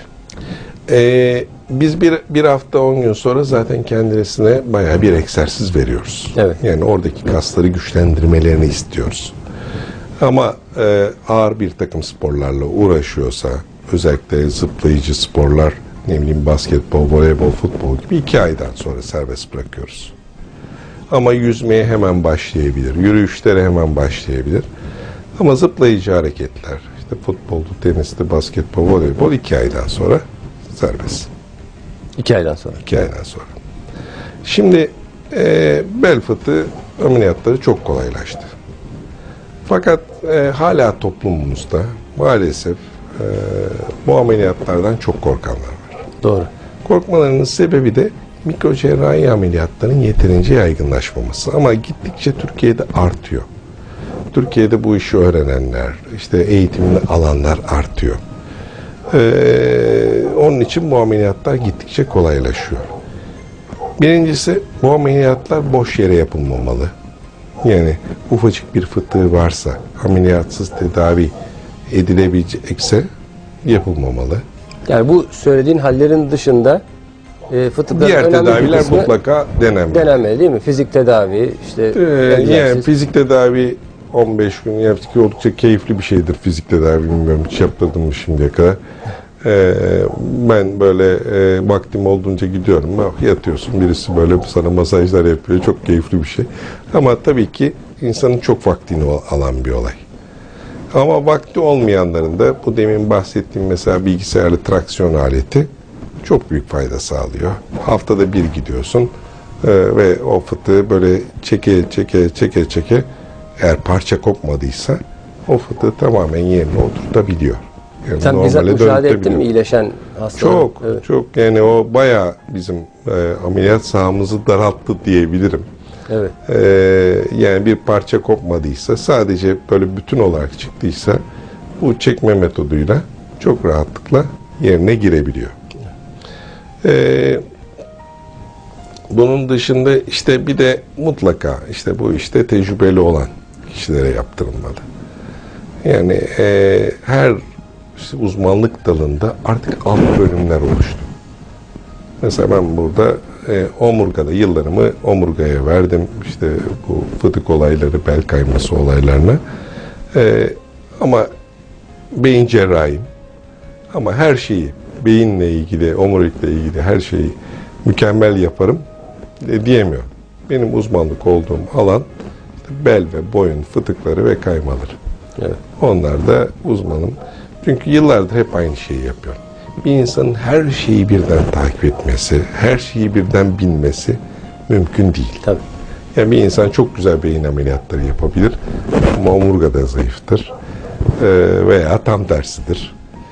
Biz bir hafta 10 gün sonra zaten kendisine bayağı bir egzersiz veriyoruz.
Evet.
Yani oradaki kasları güçlendirmelerini istiyoruz. Ama ağır bir takım sporlarla uğraşıyorsa, özellikle zıplayıcı sporlar, ne bileyim basketbol, voleybol, futbol gibi 2 aydan sonra serbest bırakıyoruz. Ama yüzmeye hemen başlayabilir, yürüyüşlere hemen başlayabilir. Ama zıplayıcı hareketler, işte futboldu, tenisti, basketbol, voleybol 2 aydan sonra serbest.
2 aydan sonra.
2 aydan sonra. Şimdi bel fıtığı ameliyatları çok kolaylaştı. Fakat hala toplumumuzda maalesef bu ameliyatlardan çok korkanlar var.
Doğru.
Korkmalarının sebebi de mikrocerrahi ameliyatların yeterince yaygınlaşmaması. Ama gittikçe Türkiye'de artıyor. Türkiye'de bu işi öğrenenler, işte eğitimini alanlar artıyor. Onun için bu ameliyatlar gittikçe kolaylaşıyor. Birincisi, bu ameliyatlar boş yere yapılmamalı. Yani ufacık bir fıtığı varsa, ameliyatsız tedavi edilebilecekse yapılmamalı.
Yani bu söylediğin hallerin dışında Fıtıkların
Diğer
önemli bir
tedaviler
kısmı
mutlaka denenmeli.
denenmeli değil mi? Fizik tedavi, işte
Yani
egzersiz.
fizik tedavi 15 gün yaptık ki oldukça keyifli bir şeydir fizik tedavi, bilmiyorum hiç yaptırdım mı şimdiye kadar. Ben böyle vaktim olduğunca gidiyorum. Yatıyorsun, birisi böyle sana masajlar yapıyor. Çok keyifli bir şey. Ama tabii ki insanın çok vaktini alan bir olay. Ama vakti olmayanların da bu demin bahsettiğim mesela bilgisayarlı traksiyon aleti çok büyük fayda sağlıyor. Haftada bir gidiyorsun ve o fıtığı böyle çeke eğer parça kopmadıysa o fıtığı tamamen yerine oturtabiliyor. Yani
Sen bizzat
normale
müşahede ettin mi
dönütebiliyor.
iyileşen hastaları?
Çok,
Evet.
çok, yani o bayağı bizim ameliyat sahamızı daralttı diyebilirim.
Evet.
Yani bir parça kopmadıysa, sadece böyle bütün olarak çıktıysa bu çekme metoduyla çok rahatlıkla yerine girebiliyor. Bunun dışında işte bir de mutlaka işte bu işte tecrübeli olan kişilere yaptırılmalı. Yani her işte uzmanlık dalında artık alt bölümler oluştu. Mesela ben burada omurgada yıllarımı omurgaya verdim. İşte bu fıtık olayları, bel kayması olaylarına. Ama beyin cerrahiyim. Ama her şeyi, beyinle ilgili, omurilikle ilgili her şeyi mükemmel yaparım diyemiyorum. Benim uzmanlık olduğum alan işte bel ve boyun fıtıkları ve kaymaları.
Evet.
Onlar da uzmanım. Çünkü yıllardır hep aynı şeyi yapıyorum. Bir insanın her şeyi birden takip etmesi, her şeyi birden bilmesi mümkün değil.
Tabii.
Yani bir insan çok güzel beyin ameliyatları yapabilir ama omurgada zayıftır veya tam tersidir.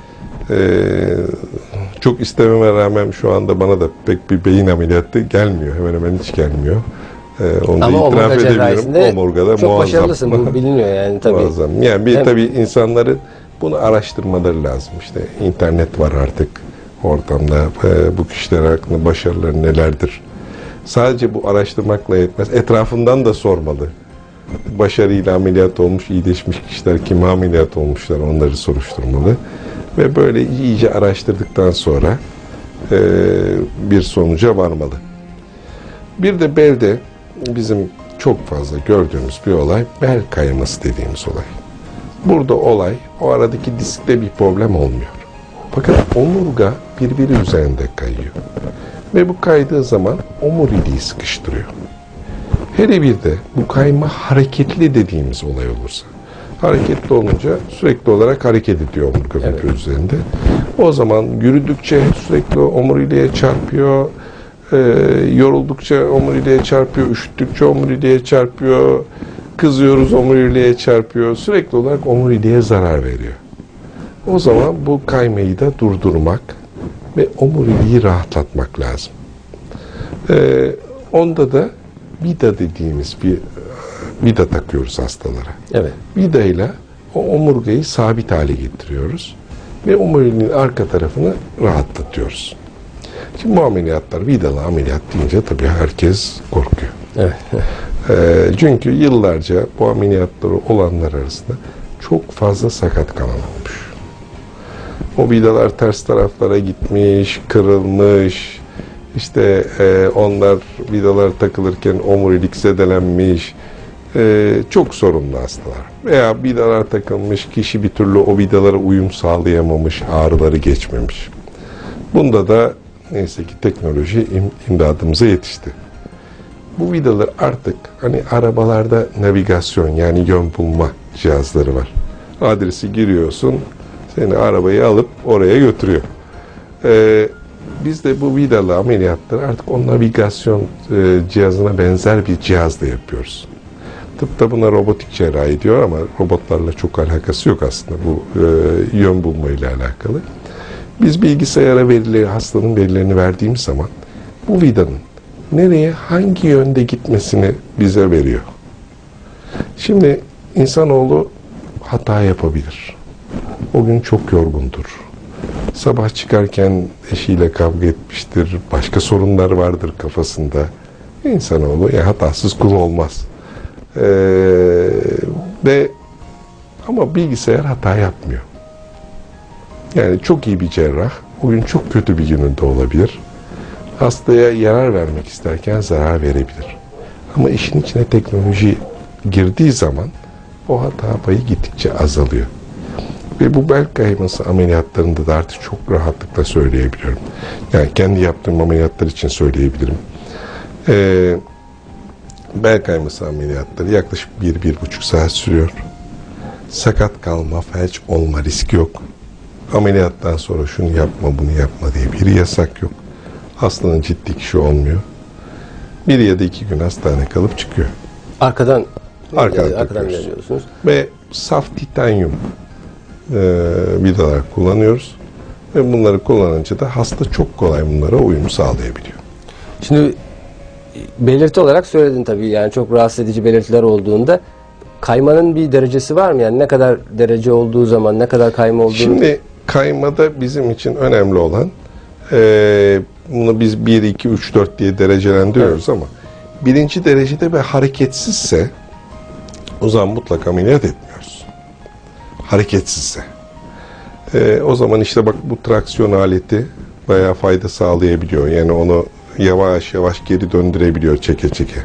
Çok istememe rağmen şu anda bana da pek bir beyin ameliyatı gelmiyor. Hemen hemen hiç gelmiyor. Onu
Ama
da itiraf
omurga
edebilirim.
cerrahisinde
Omurgada
çok
muazzam.
başarılısın. Bu biliniyor yani tabii.
Muazzam. Yani bir tabii insanların bunu araştırmaları lazım. İşte internet var artık ortamda. Bu kişiler hakkında başarıları nelerdir? Sadece bu araştırmakla yetmez. Etrafından da sormalı. Başarıyla ameliyat olmuş, iyileşmiş kişiler kime ameliyat olmuşlar, onları soruşturmalı. Ve böyle iyice araştırdıktan sonra bir sonuca varmalı. Bir de belde bizim çok fazla gördüğümüz bir olay bel kayması dediğimiz olay. Burada olay o aradaki diskte bir problem olmuyor. Fakat omurga birbiri üzerinde kayıyor. Ve bu kaydığı zaman omuriliği sıkıştırıyor. Hele bir de bu kayma hareketli dediğimiz olay olursa, hareketli olunca sürekli olarak hareket ediyor omurga birbiri üzerinde. O zaman yürüdükçe sürekli omuriliğe çarpıyor, yoruldukça omuriliğe çarpıyor, üşüttükçe omuriliğe çarpıyor, kızıyoruz omuriliğe çarpıyor, sürekli olarak omuriliğe zarar veriyor. O zaman bu kaymayı da durdurmak ve omuriliği rahatlatmak lazım. Onda da vida dediğimiz bir vida takıyoruz hastalara.
Evet.
Vidayla o omurgayı sabit hale getiriyoruz ve omuriliğin arka tarafını rahatlatıyoruz. Şimdi bu ameliyatlar, vidalı ameliyat deyince tabii herkes korkuyor.
Evet.
Çünkü yıllarca bu ameliyatları olanlar arasında çok fazla sakat kalan olmuş. O vidalar ters taraflara gitmiş, kırılmış, işte onlar vidalar takılırken omurilik zedelenmiş, çok sorunlu hastalar. Veya vidalar takılmış, kişi bir türlü o vidalara uyum sağlayamamış, ağrıları geçmemiş. Bunda da neyse ki teknoloji imdadımıza yetişti. Bu vidalar artık hani arabalarda navigasyon yani yön bulma cihazları var. Adresi giriyorsun, seni arabayı alıp oraya götürüyor. Biz de bu vidalı ameliyatları artık o navigasyon cihazına benzer bir cihazla yapıyoruz. Tıpta buna robotik cerrahi diyor ama robotlarla çok alakası yok aslında bu yön bulmayla alakalı. Biz bilgisayara verileri, hastanın verilerini verdiğimiz zaman bu vidanın nereye, hangi yönde gitmesini bize veriyor. Şimdi insanoğlu hata yapabilir. O gün çok yorgundur. Sabah çıkarken eşiyle kavga etmiştir, başka sorunlar vardır kafasında. İnsanoğlu yani hatasız kul olmaz. Ama bilgisayar hata yapmıyor. Yani çok iyi bir cerrah, o gün çok kötü bir gününde olabilir. Hastaya yarar vermek isterken zarar verebilir. Ama işin içine teknoloji girdiği zaman o hata payı gittikçe azalıyor. Ve bu bel kayması ameliyatlarında da artık çok rahatlıkla söyleyebiliyorum. Yani kendi yaptığım ameliyatlar için söyleyebilirim. Bel kayması ameliyatları yaklaşık 1-1,5 saat sürüyor. Sakat kalma, felç olma riski yok. Ameliyattan sonra şunu yapma, bunu yapma diye bir yasak yok. Hastanın ciddi kişi olmuyor. 1 ya da 2 gün hastane kalıp çıkıyor.
Arkadan
takıyoruz.
veriyorsunuz.
Ve saf titanyum vidalar kullanıyoruz. Ve bunları kullanınca da hasta çok kolay bunlara uyum sağlayabiliyor.
Şimdi belirti olarak söyledin tabii, yani çok rahatsız edici belirtiler olduğunda kaymanın bir derecesi var mı? Yani ne kadar derece olduğu zaman, ne kadar kayma olduğu...
Şimdi kaymada bizim için önemli olan, bunu biz 1, 2, 3, 4 diye derecelendiriyoruz, evet. Ama 1. derecede ve hareketsizse o zaman mutlaka ameliyat etmiyoruz. Hareketsizse. O zaman işte bak, bu traksiyon aleti bayağı fayda sağlayabiliyor. Yani onu yavaş yavaş geri döndürebiliyor çeke çeke.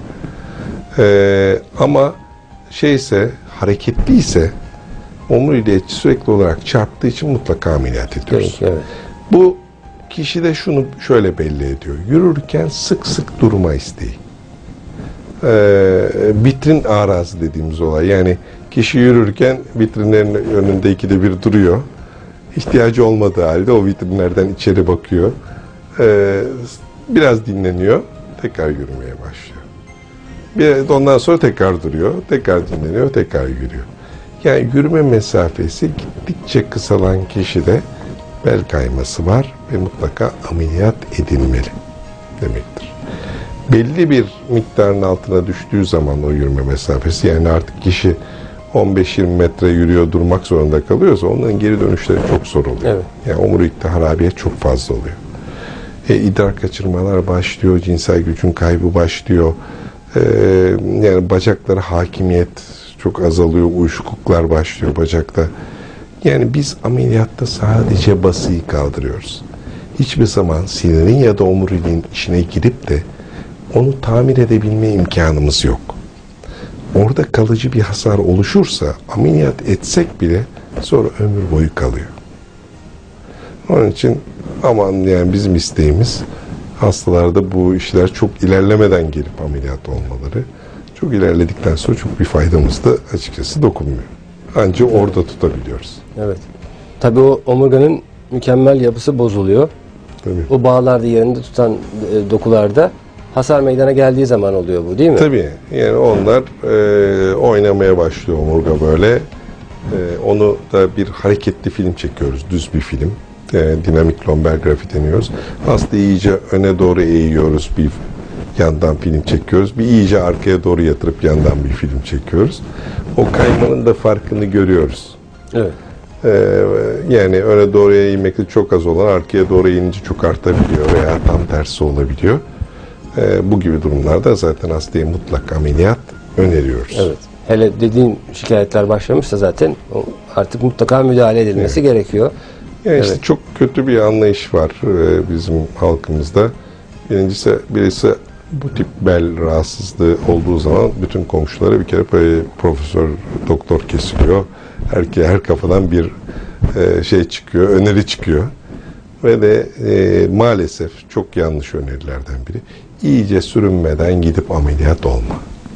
Ama hareketliyse omurilik sürekli olarak çarptığı için mutlaka ameliyat ediyoruz.
Evet.
Bu kişi de şunu şöyle belli ediyor. Yürürken sık sık durma isteği. Vitrin arazı dediğimiz olay. Yani kişi yürürken vitrinlerin önünde 2'de 1 duruyor. İhtiyacı olmadığı halde o vitrinlerden içeri bakıyor. Biraz dinleniyor. Tekrar yürümeye başlıyor. Ondan sonra tekrar duruyor. Tekrar dinleniyor. Tekrar yürüyor. Yani yürüme mesafesi gittikçe kısalan kişide bel kayması var ve mutlaka ameliyat edilmeli demektir. Belli bir miktarın altına düştüğü zaman o yürüme mesafesi, yani artık kişi 15-20 metre yürüyor, durmak zorunda kalıyorsa onların geri dönüşleri çok zor oluyor. Evet. Yani omurilikte harabiyet çok fazla oluyor. İdrar kaçırmalar başlıyor, cinsel gücün kaybı başlıyor. Yani bacaklara hakimiyet çok azalıyor, uyuşukluklar başlıyor bacakta. Yani biz ameliyatta sadece basıyı kaldırıyoruz. Hiçbir zaman sinirin ya da omuriliğin içine girip de onu tamir edebilme imkanımız yok. Orada kalıcı bir hasar oluşursa ameliyat etsek bile sonra ömür boyu kalıyor. Onun için yani bizim isteğimiz hastalarda bu işler çok ilerlemeden gelip ameliyat olmaları. Çok ilerledikten sonra çok bir faydamız da açıkçası dokunmuyor. Ancak orada tutabiliyoruz.
Evet. Tabii o omurganın mükemmel yapısı bozuluyor.
Tabii.
O bağlarda yerinde tutan dokularda hasar meydana geldiği zaman oluyor bu, değil mi?
Tabii. Yani onlar oynamaya başlıyor omurga böyle. Onu da bir hareketli film çekiyoruz. Düz bir film. Dinamik lombergrafi deniyoruz. Hasta iyice öne doğru eğiyoruz. Bir yandan film çekiyoruz. Bir iyice arkaya doğru yatırıp yandan bir film çekiyoruz. O kaymanın da farkını görüyoruz.
Evet.
Yani öne doğru eğilmekte çok az olan arkaya doğru eğilince çok artabiliyor veya tam tersi olabiliyor. Bu gibi durumlarda zaten hastaya mutlak ameliyat öneriyoruz.
Evet. Hele dediğin şikayetler başlamışsa zaten artık mutlaka müdahale edilmesi gerekiyor.
Yani işte çok kötü bir anlayış var bizim halkımızda. Birisi bu tip bel rahatsızlığı olduğu zaman bütün komşulara bir kere profesör, doktor kesiliyor. Her kafadan bir çıkıyor, öneri çıkıyor. Ve de maalesef çok yanlış önerilerden biri. İyice sürünmeden gidip ameliyat olma.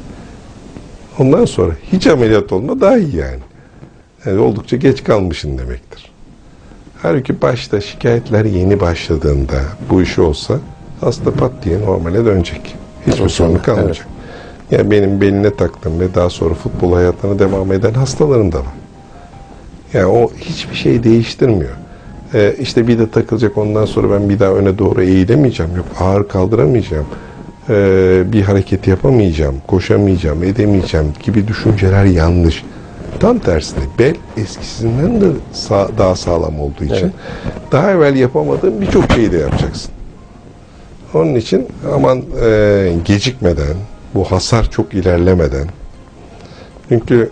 Ondan sonra hiç ameliyat olma daha iyi yani. Yani oldukça geç kalmışsın demektir. Halbuki başta şikayetler yeni başladığında bu iş olsa hasta pat diye normale dönecek. Hiçbir sorunu kalmayacak. Evet. Yani benim beline taktım ve daha sonra futbol hayatına devam eden hastalarım da var. Yani o hiçbir şey değiştirmiyor. İşte bir de takılacak, ondan sonra ben bir daha öne doğru eğilemeyeceğim. Yok, ağır kaldıramayacağım. Bir hareket yapamayacağım, koşamayacağım, edemeyeceğim gibi düşünceler yanlış. Tam tersine bel eskisinden de daha sağlam olduğu için daha evvel yapamadığın birçok şeyi de yapacaksın. Onun için aman gecikmeden, bu hasar çok ilerlemeden, çünkü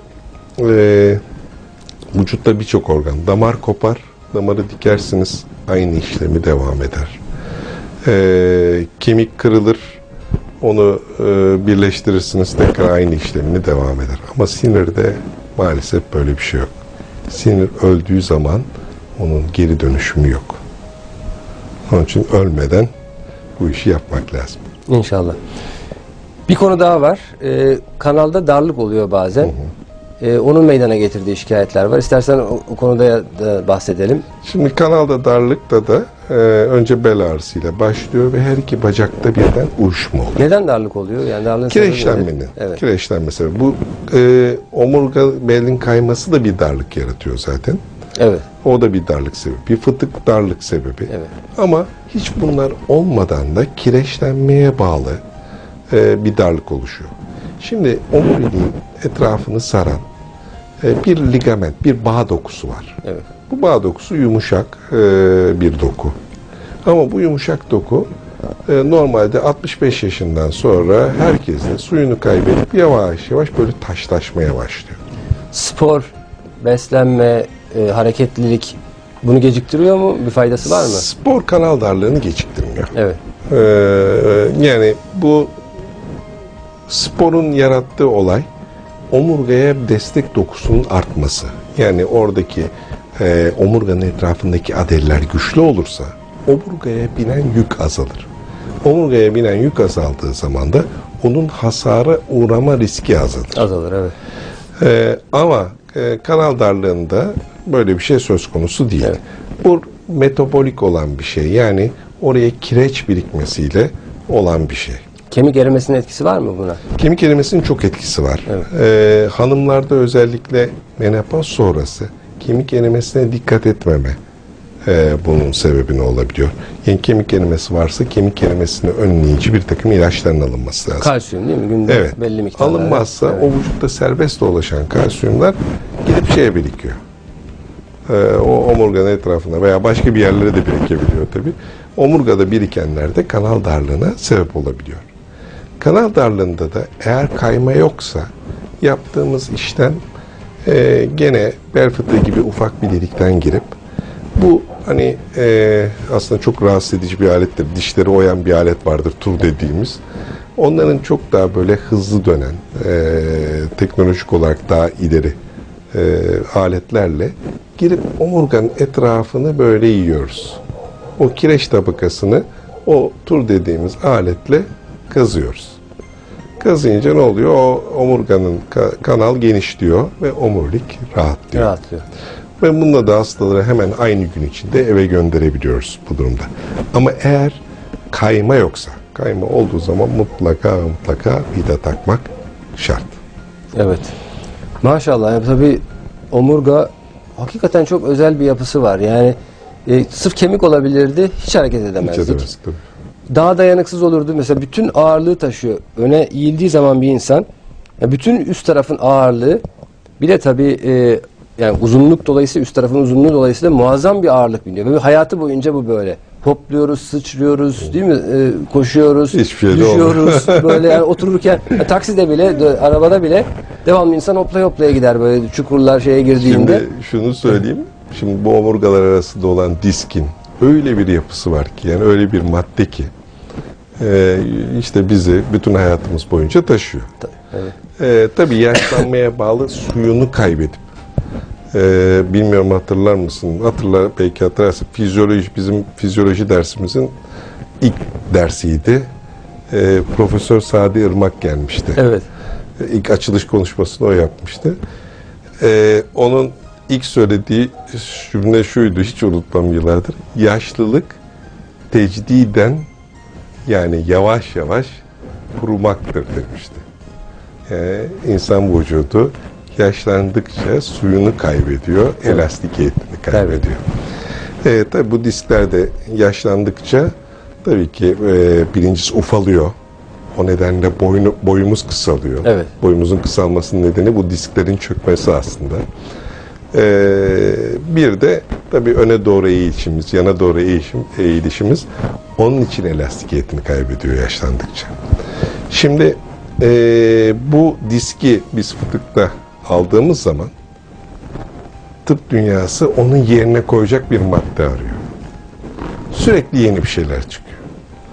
vücutta birçok organ, damar kopar, damarı dikersiniz, aynı işlemi devam eder. Kemik kırılır, onu birleştirirsiniz, tekrar aynı işlemini devam eder. Ama sinirde maalesef böyle bir şey yok. Sinir öldüğü zaman onun geri dönüşümü yok. Onun için ölmeden bu işi yapmak lazım.
İnşallah. Bir konu daha var. Kanalda darlık oluyor bazen. Onun meydana getirdiği şikayetler var. İstersen o konuda da bahsedelim.
Şimdi kanalda darlıkta da önce bel ağrısıyla başlıyor ve her iki bacakta birden uyuşma oluyor.
Neden darlık oluyor? Yani darlığın sebebi
Kireçlenmenin.
nedir? Evet.
Kireçlenme sebebi. Bu omurga belin kayması da bir darlık yaratıyor zaten.
Evet.
O da bir darlık sebebi. Bir fıtık darlık sebebi.
Evet.
Ama hiç bunlar olmadan da kireçlenmeye bağlı bir darlık oluşuyor. Şimdi omuriliğin etrafını saran bir ligament, bir bağ dokusu var.
Evet.
Bu bağ dokusu yumuşak bir doku. Ama bu yumuşak doku normalde 65 yaşından sonra herkesin suyunu kaybedip yavaş yavaş böyle taşlaşmaya başlıyor.
Spor, beslenme, hareketlilik bunu geciktiriyor mu? Bir faydası var mı?
Spor kanal darlığını geciktirmiyor.
Evet.
Yani bu sporun yarattığı olay omurgaya destek dokusunun artması. Yani oradaki omurganın etrafındaki adaleler güçlü olursa omurgaya binen yük azalır. Omurgaya binen yük azaldığı zaman da onun hasara uğrama riski azalır.
Azalır, evet.
Ama kanal darlığında böyle bir şey söz konusu değil.
Evet.
Bu metabolik olan bir şey. Yani oraya kireç birikmesiyle olan bir şey.
Kemik erimesinin etkisi var mı buna?
Kemik erimesinin çok etkisi var.
Evet.
Hanımlarda özellikle menopoz sonrası kemik erimesine dikkat etmeme bunun sebebi ne olabiliyor? Yani kemik erimesi varsa kemik erimesini önleyici bir takım ilaçların alınması lazım.
Kalsiyum değil mi? Günde
Evet.
belli miktarlarda.
Alınmazsa
evet.
o vücutta serbest dolaşan kalsiyumlar gidip şeye birikiyor. O omurganın etrafına veya başka bir yerlere de birikebiliyor tabii. Omurgada birikenler de kanal darlığına sebep olabiliyor. Kanal darlığında da eğer kayma yoksa yaptığımız işten gene bel fıtığı gibi ufak bir delikten girip bu hani aslında çok rahatsız edici bir alettir. Dişleri oyan bir alet vardır, tur dediğimiz. Onların çok daha böyle hızlı dönen, teknolojik olarak daha ileri aletlerle girip omurganın etrafını böyle yiyoruz. O kireç tabakasını o tur dediğimiz aletle kazıyoruz. Kazıyınca ne oluyor? O omurganın kanal genişliyor ve omurilik rahatlıyor.
Rahatlıyor.
Ve bununla da hastaları hemen aynı gün içinde eve gönderebiliyoruz bu durumda. Ama eğer kayma yoksa, kayma olduğu zaman mutlaka vida takmak şart.
Evet. Maşallah. Yani tabii omurga hakikaten çok özel bir yapısı var. Yani sırf kemik olabilirdi, hiç hareket edemezdik.
Hiç edemezdik tabii.
Daha dayanıksız olurdu. Mesela bütün ağırlığı taşıyor. Öne eğildiği zaman bir insan, yani bütün üst tarafın ağırlığı, bir de tabii yani uzunluk dolayısıyla, üst tarafın uzunluğu dolayısıyla muazzam bir ağırlık biniyor. Ve hayatı boyunca bu böyle. Hopluyoruz, sıçrıyoruz, değil mi? Koşuyoruz,
Hiçbir şey
düşüyoruz. Böyle yani otururken, takside bile, arabada bile devamlı insan hoplaya hoplaya gider böyle çukurlar şeye girdiğinde.
Şimdi şunu söyleyeyim. Şimdi bu omurgalar arasında olan diskin öyle bir yapısı var ki, yani öyle bir madde ki işte bizi bütün hayatımız boyunca taşıyor.
Evet.
Tabii yaşlanmaya bağlı suyunu kaybedip bilmiyorum hatırlar mısın? Belki hatırlarsın. Bizim fizyoloji dersimizin ilk dersiydi. Profesör Sadi Irmak gelmişti.
Evet.
İlk açılış konuşmasını o yapmıştı. Onun ilk söylediği cümle şuydu, hiç unutmam yıllardır. Yaşlılık tecdiden, yani yavaş yavaş kurumaktır demişti. Yani insan vücudu yaşlandıkça suyunu kaybediyor, elastikiyetini kaybediyor. Tabii bu diskler de yaşlandıkça tabii ki birincisi ufalıyor. O nedenle boyumuz kısalıyor. Evet. Boyumuzun kısalmasının nedeni bu disklerin çökmesi aslında. Bir de tabii öne doğru eğilişimiz, yana doğru eğilişimiz onun için elastikiyetini kaybediyor yaşlandıkça. Şimdi bu diski biz fıtıkta aldığımız zaman tıp dünyası onun yerine koyacak bir madde arıyor. Sürekli yeni bir şeyler çıkıyor.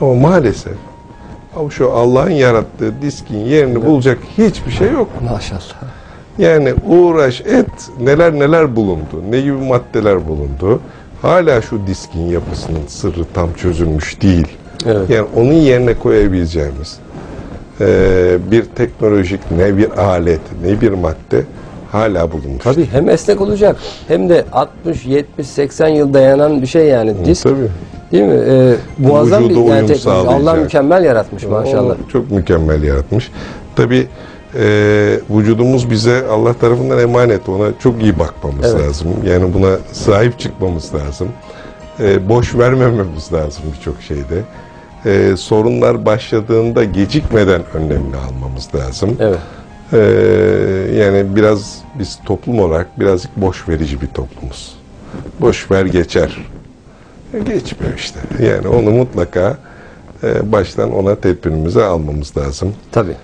Ama maalesef şu Allah'ın yarattığı diskin yerini bulacak hiçbir şey yok.
Maşallah.
Yani uğraş et, neler neler bulundu, ne gibi maddeler bulundu. Hala şu diskin yapısının sırrı tam çözülmüş değil.
Evet.
Yani onun yerine koyabileceğimiz bir teknolojik ne bir alet, ne bir madde hala bulunmuş.
Tabii hem esnek olacak hem de 60, 70, 80 yıl dayanan bir şey yani disk.
Tabii.
Değil mi? Muazzam bir
Vücuda uyum
teknoloji. Allah
sağlayacak.
mükemmel yaratmış maşallah.
Onu çok mükemmel yaratmış. Tabii vücudumuz bize Allah tarafından emanet. Ona çok iyi bakmamız lazım. Yani buna sahip çıkmamız lazım. Boş vermememiz lazım birçok şeyde. Sorunlar başladığında gecikmeden önlemini almamız lazım.
Evet.
Yani biraz biz toplum olarak birazcık boş verici bir toplumuz. Boş ver geçer. Geçmiyor işte. Yani onu mutlaka baştan ona tedbirimizi almamız lazım.
Tabii.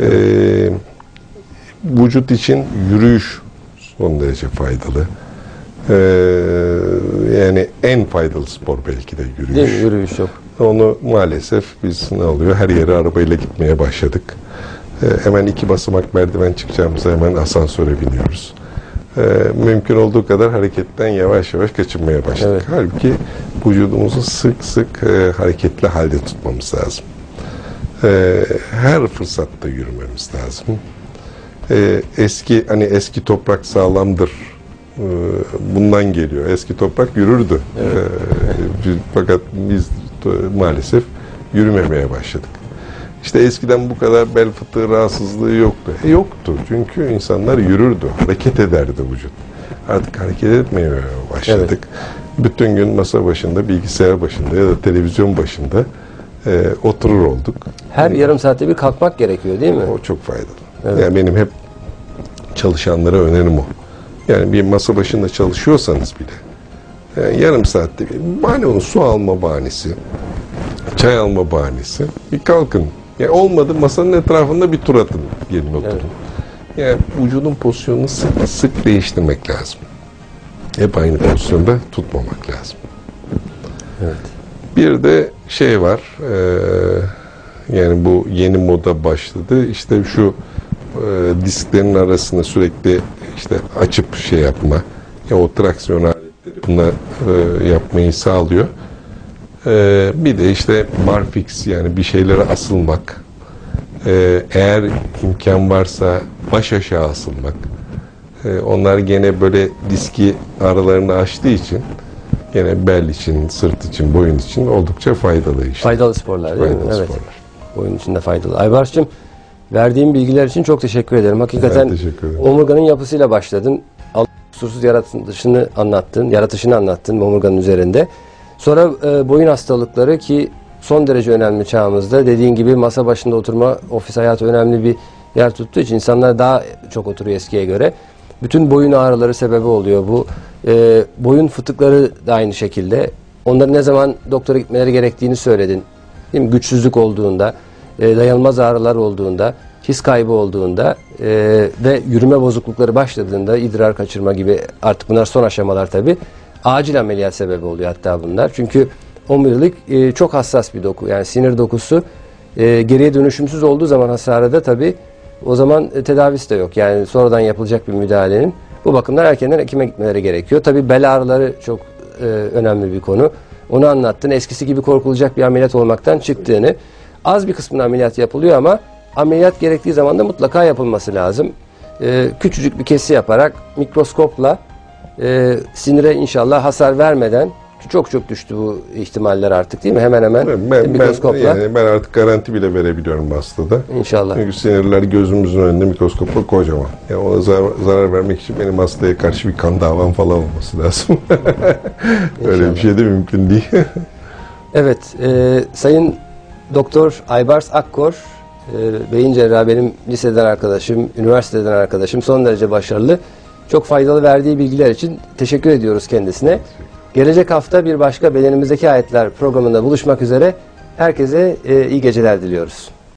Vücut için yürüyüş son derece faydalı. Yani en faydalı spor belki de yürüyüş.
Değil mi? Yürüyüş yok.
Onu maalesef biz ne oluyor? Her yere arabayla gitmeye başladık. Hemen 2 basamak merdiven çıkacağımıza hemen asansöre biniyoruz. Mümkün olduğu kadar hareketten yavaş yavaş kaçınmaya başladık. Evet. Halbuki vücudumuzu sık sık hareketli halde tutmamız lazım. Her fırsatta yürümemiz lazım. Eski toprak sağlamdır. Bundan geliyor. Eski toprak yürürdü. Evet. Fakat biz maalesef yürümemeye başladık. İşte eskiden bu kadar bel fıtığı rahatsızlığı yoktu. Yoktu. Çünkü insanlar yürürdü. Hareket ederdi vücut. Artık hareket etmeye başladık. Evet. Bütün gün masa başında, bilgisayar başında ya da televizyon başında oturur olduk.
Her yarım saatte bir kalkmak gerekiyor değil mi?
O çok faydalı. Evet. Yani benim hep çalışanlara önerim o. Yani bir masa başında çalışıyorsanız bile yarım saatte bir onun su alma bahanesi, çay alma bahanesi, bir kalkın. Yani olmadı masanın etrafında bir tur atın, gelin oturun. Evet. Yani vücudun pozisyonunu sık sık değiştirmek lazım. Hep aynı pozisyonda tutmamak lazım.
Evet.
Bir de şey var, yani bu yeni moda başladı. İşte şu disklerin arasında sürekli işte açıp şey yapma, o traksiyon aletleri bunlar yapmayı sağlıyor. Bir de işte barfix, yani bir şeylere asılmak. Eğer imkan varsa baş aşağı asılmak. Onlar gene böyle diski aralarını açtığı için gene bel için, sırt için, boyun için oldukça faydalı işte.
Faydalı sporlar değil mi?
Faydalı
Evet.
sporlar.
Boyun için de faydalı. Aybars'cığım, verdiğin bilgiler için çok teşekkür ederim. Hakikaten
teşekkür ederim.
omurganın yapısıyla başladın. Kusursuz yaratışını anlattın omurganın üzerinde. Sonra boyun hastalıkları, ki son derece önemli çağımızda. Dediğin gibi masa başında oturma, ofis hayatı önemli bir yer tuttuğu için insanlar daha çok oturuyor eskiye göre. Bütün boyun ağrıları sebebi oluyor bu. Boyun fıtıkları da aynı şekilde. Onların ne zaman doktora gitmeleri gerektiğini söyledin. Değil mi? Güçsüzlük olduğunda, dayanılmaz ağrılar olduğunda, his kaybı olduğunda ve yürüme bozuklukları başladığında, idrar kaçırma gibi, artık bunlar son aşamalar tabii. Acil ameliyat sebebi oluyor hatta bunlar. Çünkü omurilik çok hassas bir doku. Yani sinir dokusu geriye dönüşümsüz olduğu zaman hasarı da tabii o zaman tedavisi de yok. Yani sonradan yapılacak bir müdahalenin. Bu bakımdan erkenden hekime gitmeleri gerekiyor. Tabii bel ağrıları çok önemli bir konu. Onu anlattın. Eskisi gibi korkulacak bir ameliyat olmaktan çıktığını. Az bir kısmına ameliyat yapılıyor ama ameliyat gerektiği zaman da mutlaka yapılması lazım. Küçücük bir kesi yaparak mikroskopla sinire inşallah hasar vermeden, çok düştü bu ihtimaller artık değil mi? Hemen hemen mikroskopla.
Ben artık garanti bile verebiliyorum hastada.
İnşallah.
Çünkü sinirler gözümüzün önünde mikroskopla kocaman. Yani ona zarar vermek için benim hastaya karşı bir kan davam falan olması lazım. Öyle bir şey de mümkün değil.
Evet, Sayın Doktor Aybars Akkor, beyin cerrahı, benim liseden arkadaşım, üniversiteden arkadaşım, son derece başarılı. Çok faydalı verdiği bilgiler için teşekkür ediyoruz kendisine. Gelecek hafta bir başka Bedenimizdeki Ayetler programında buluşmak üzere. Herkese iyi geceler diliyoruz.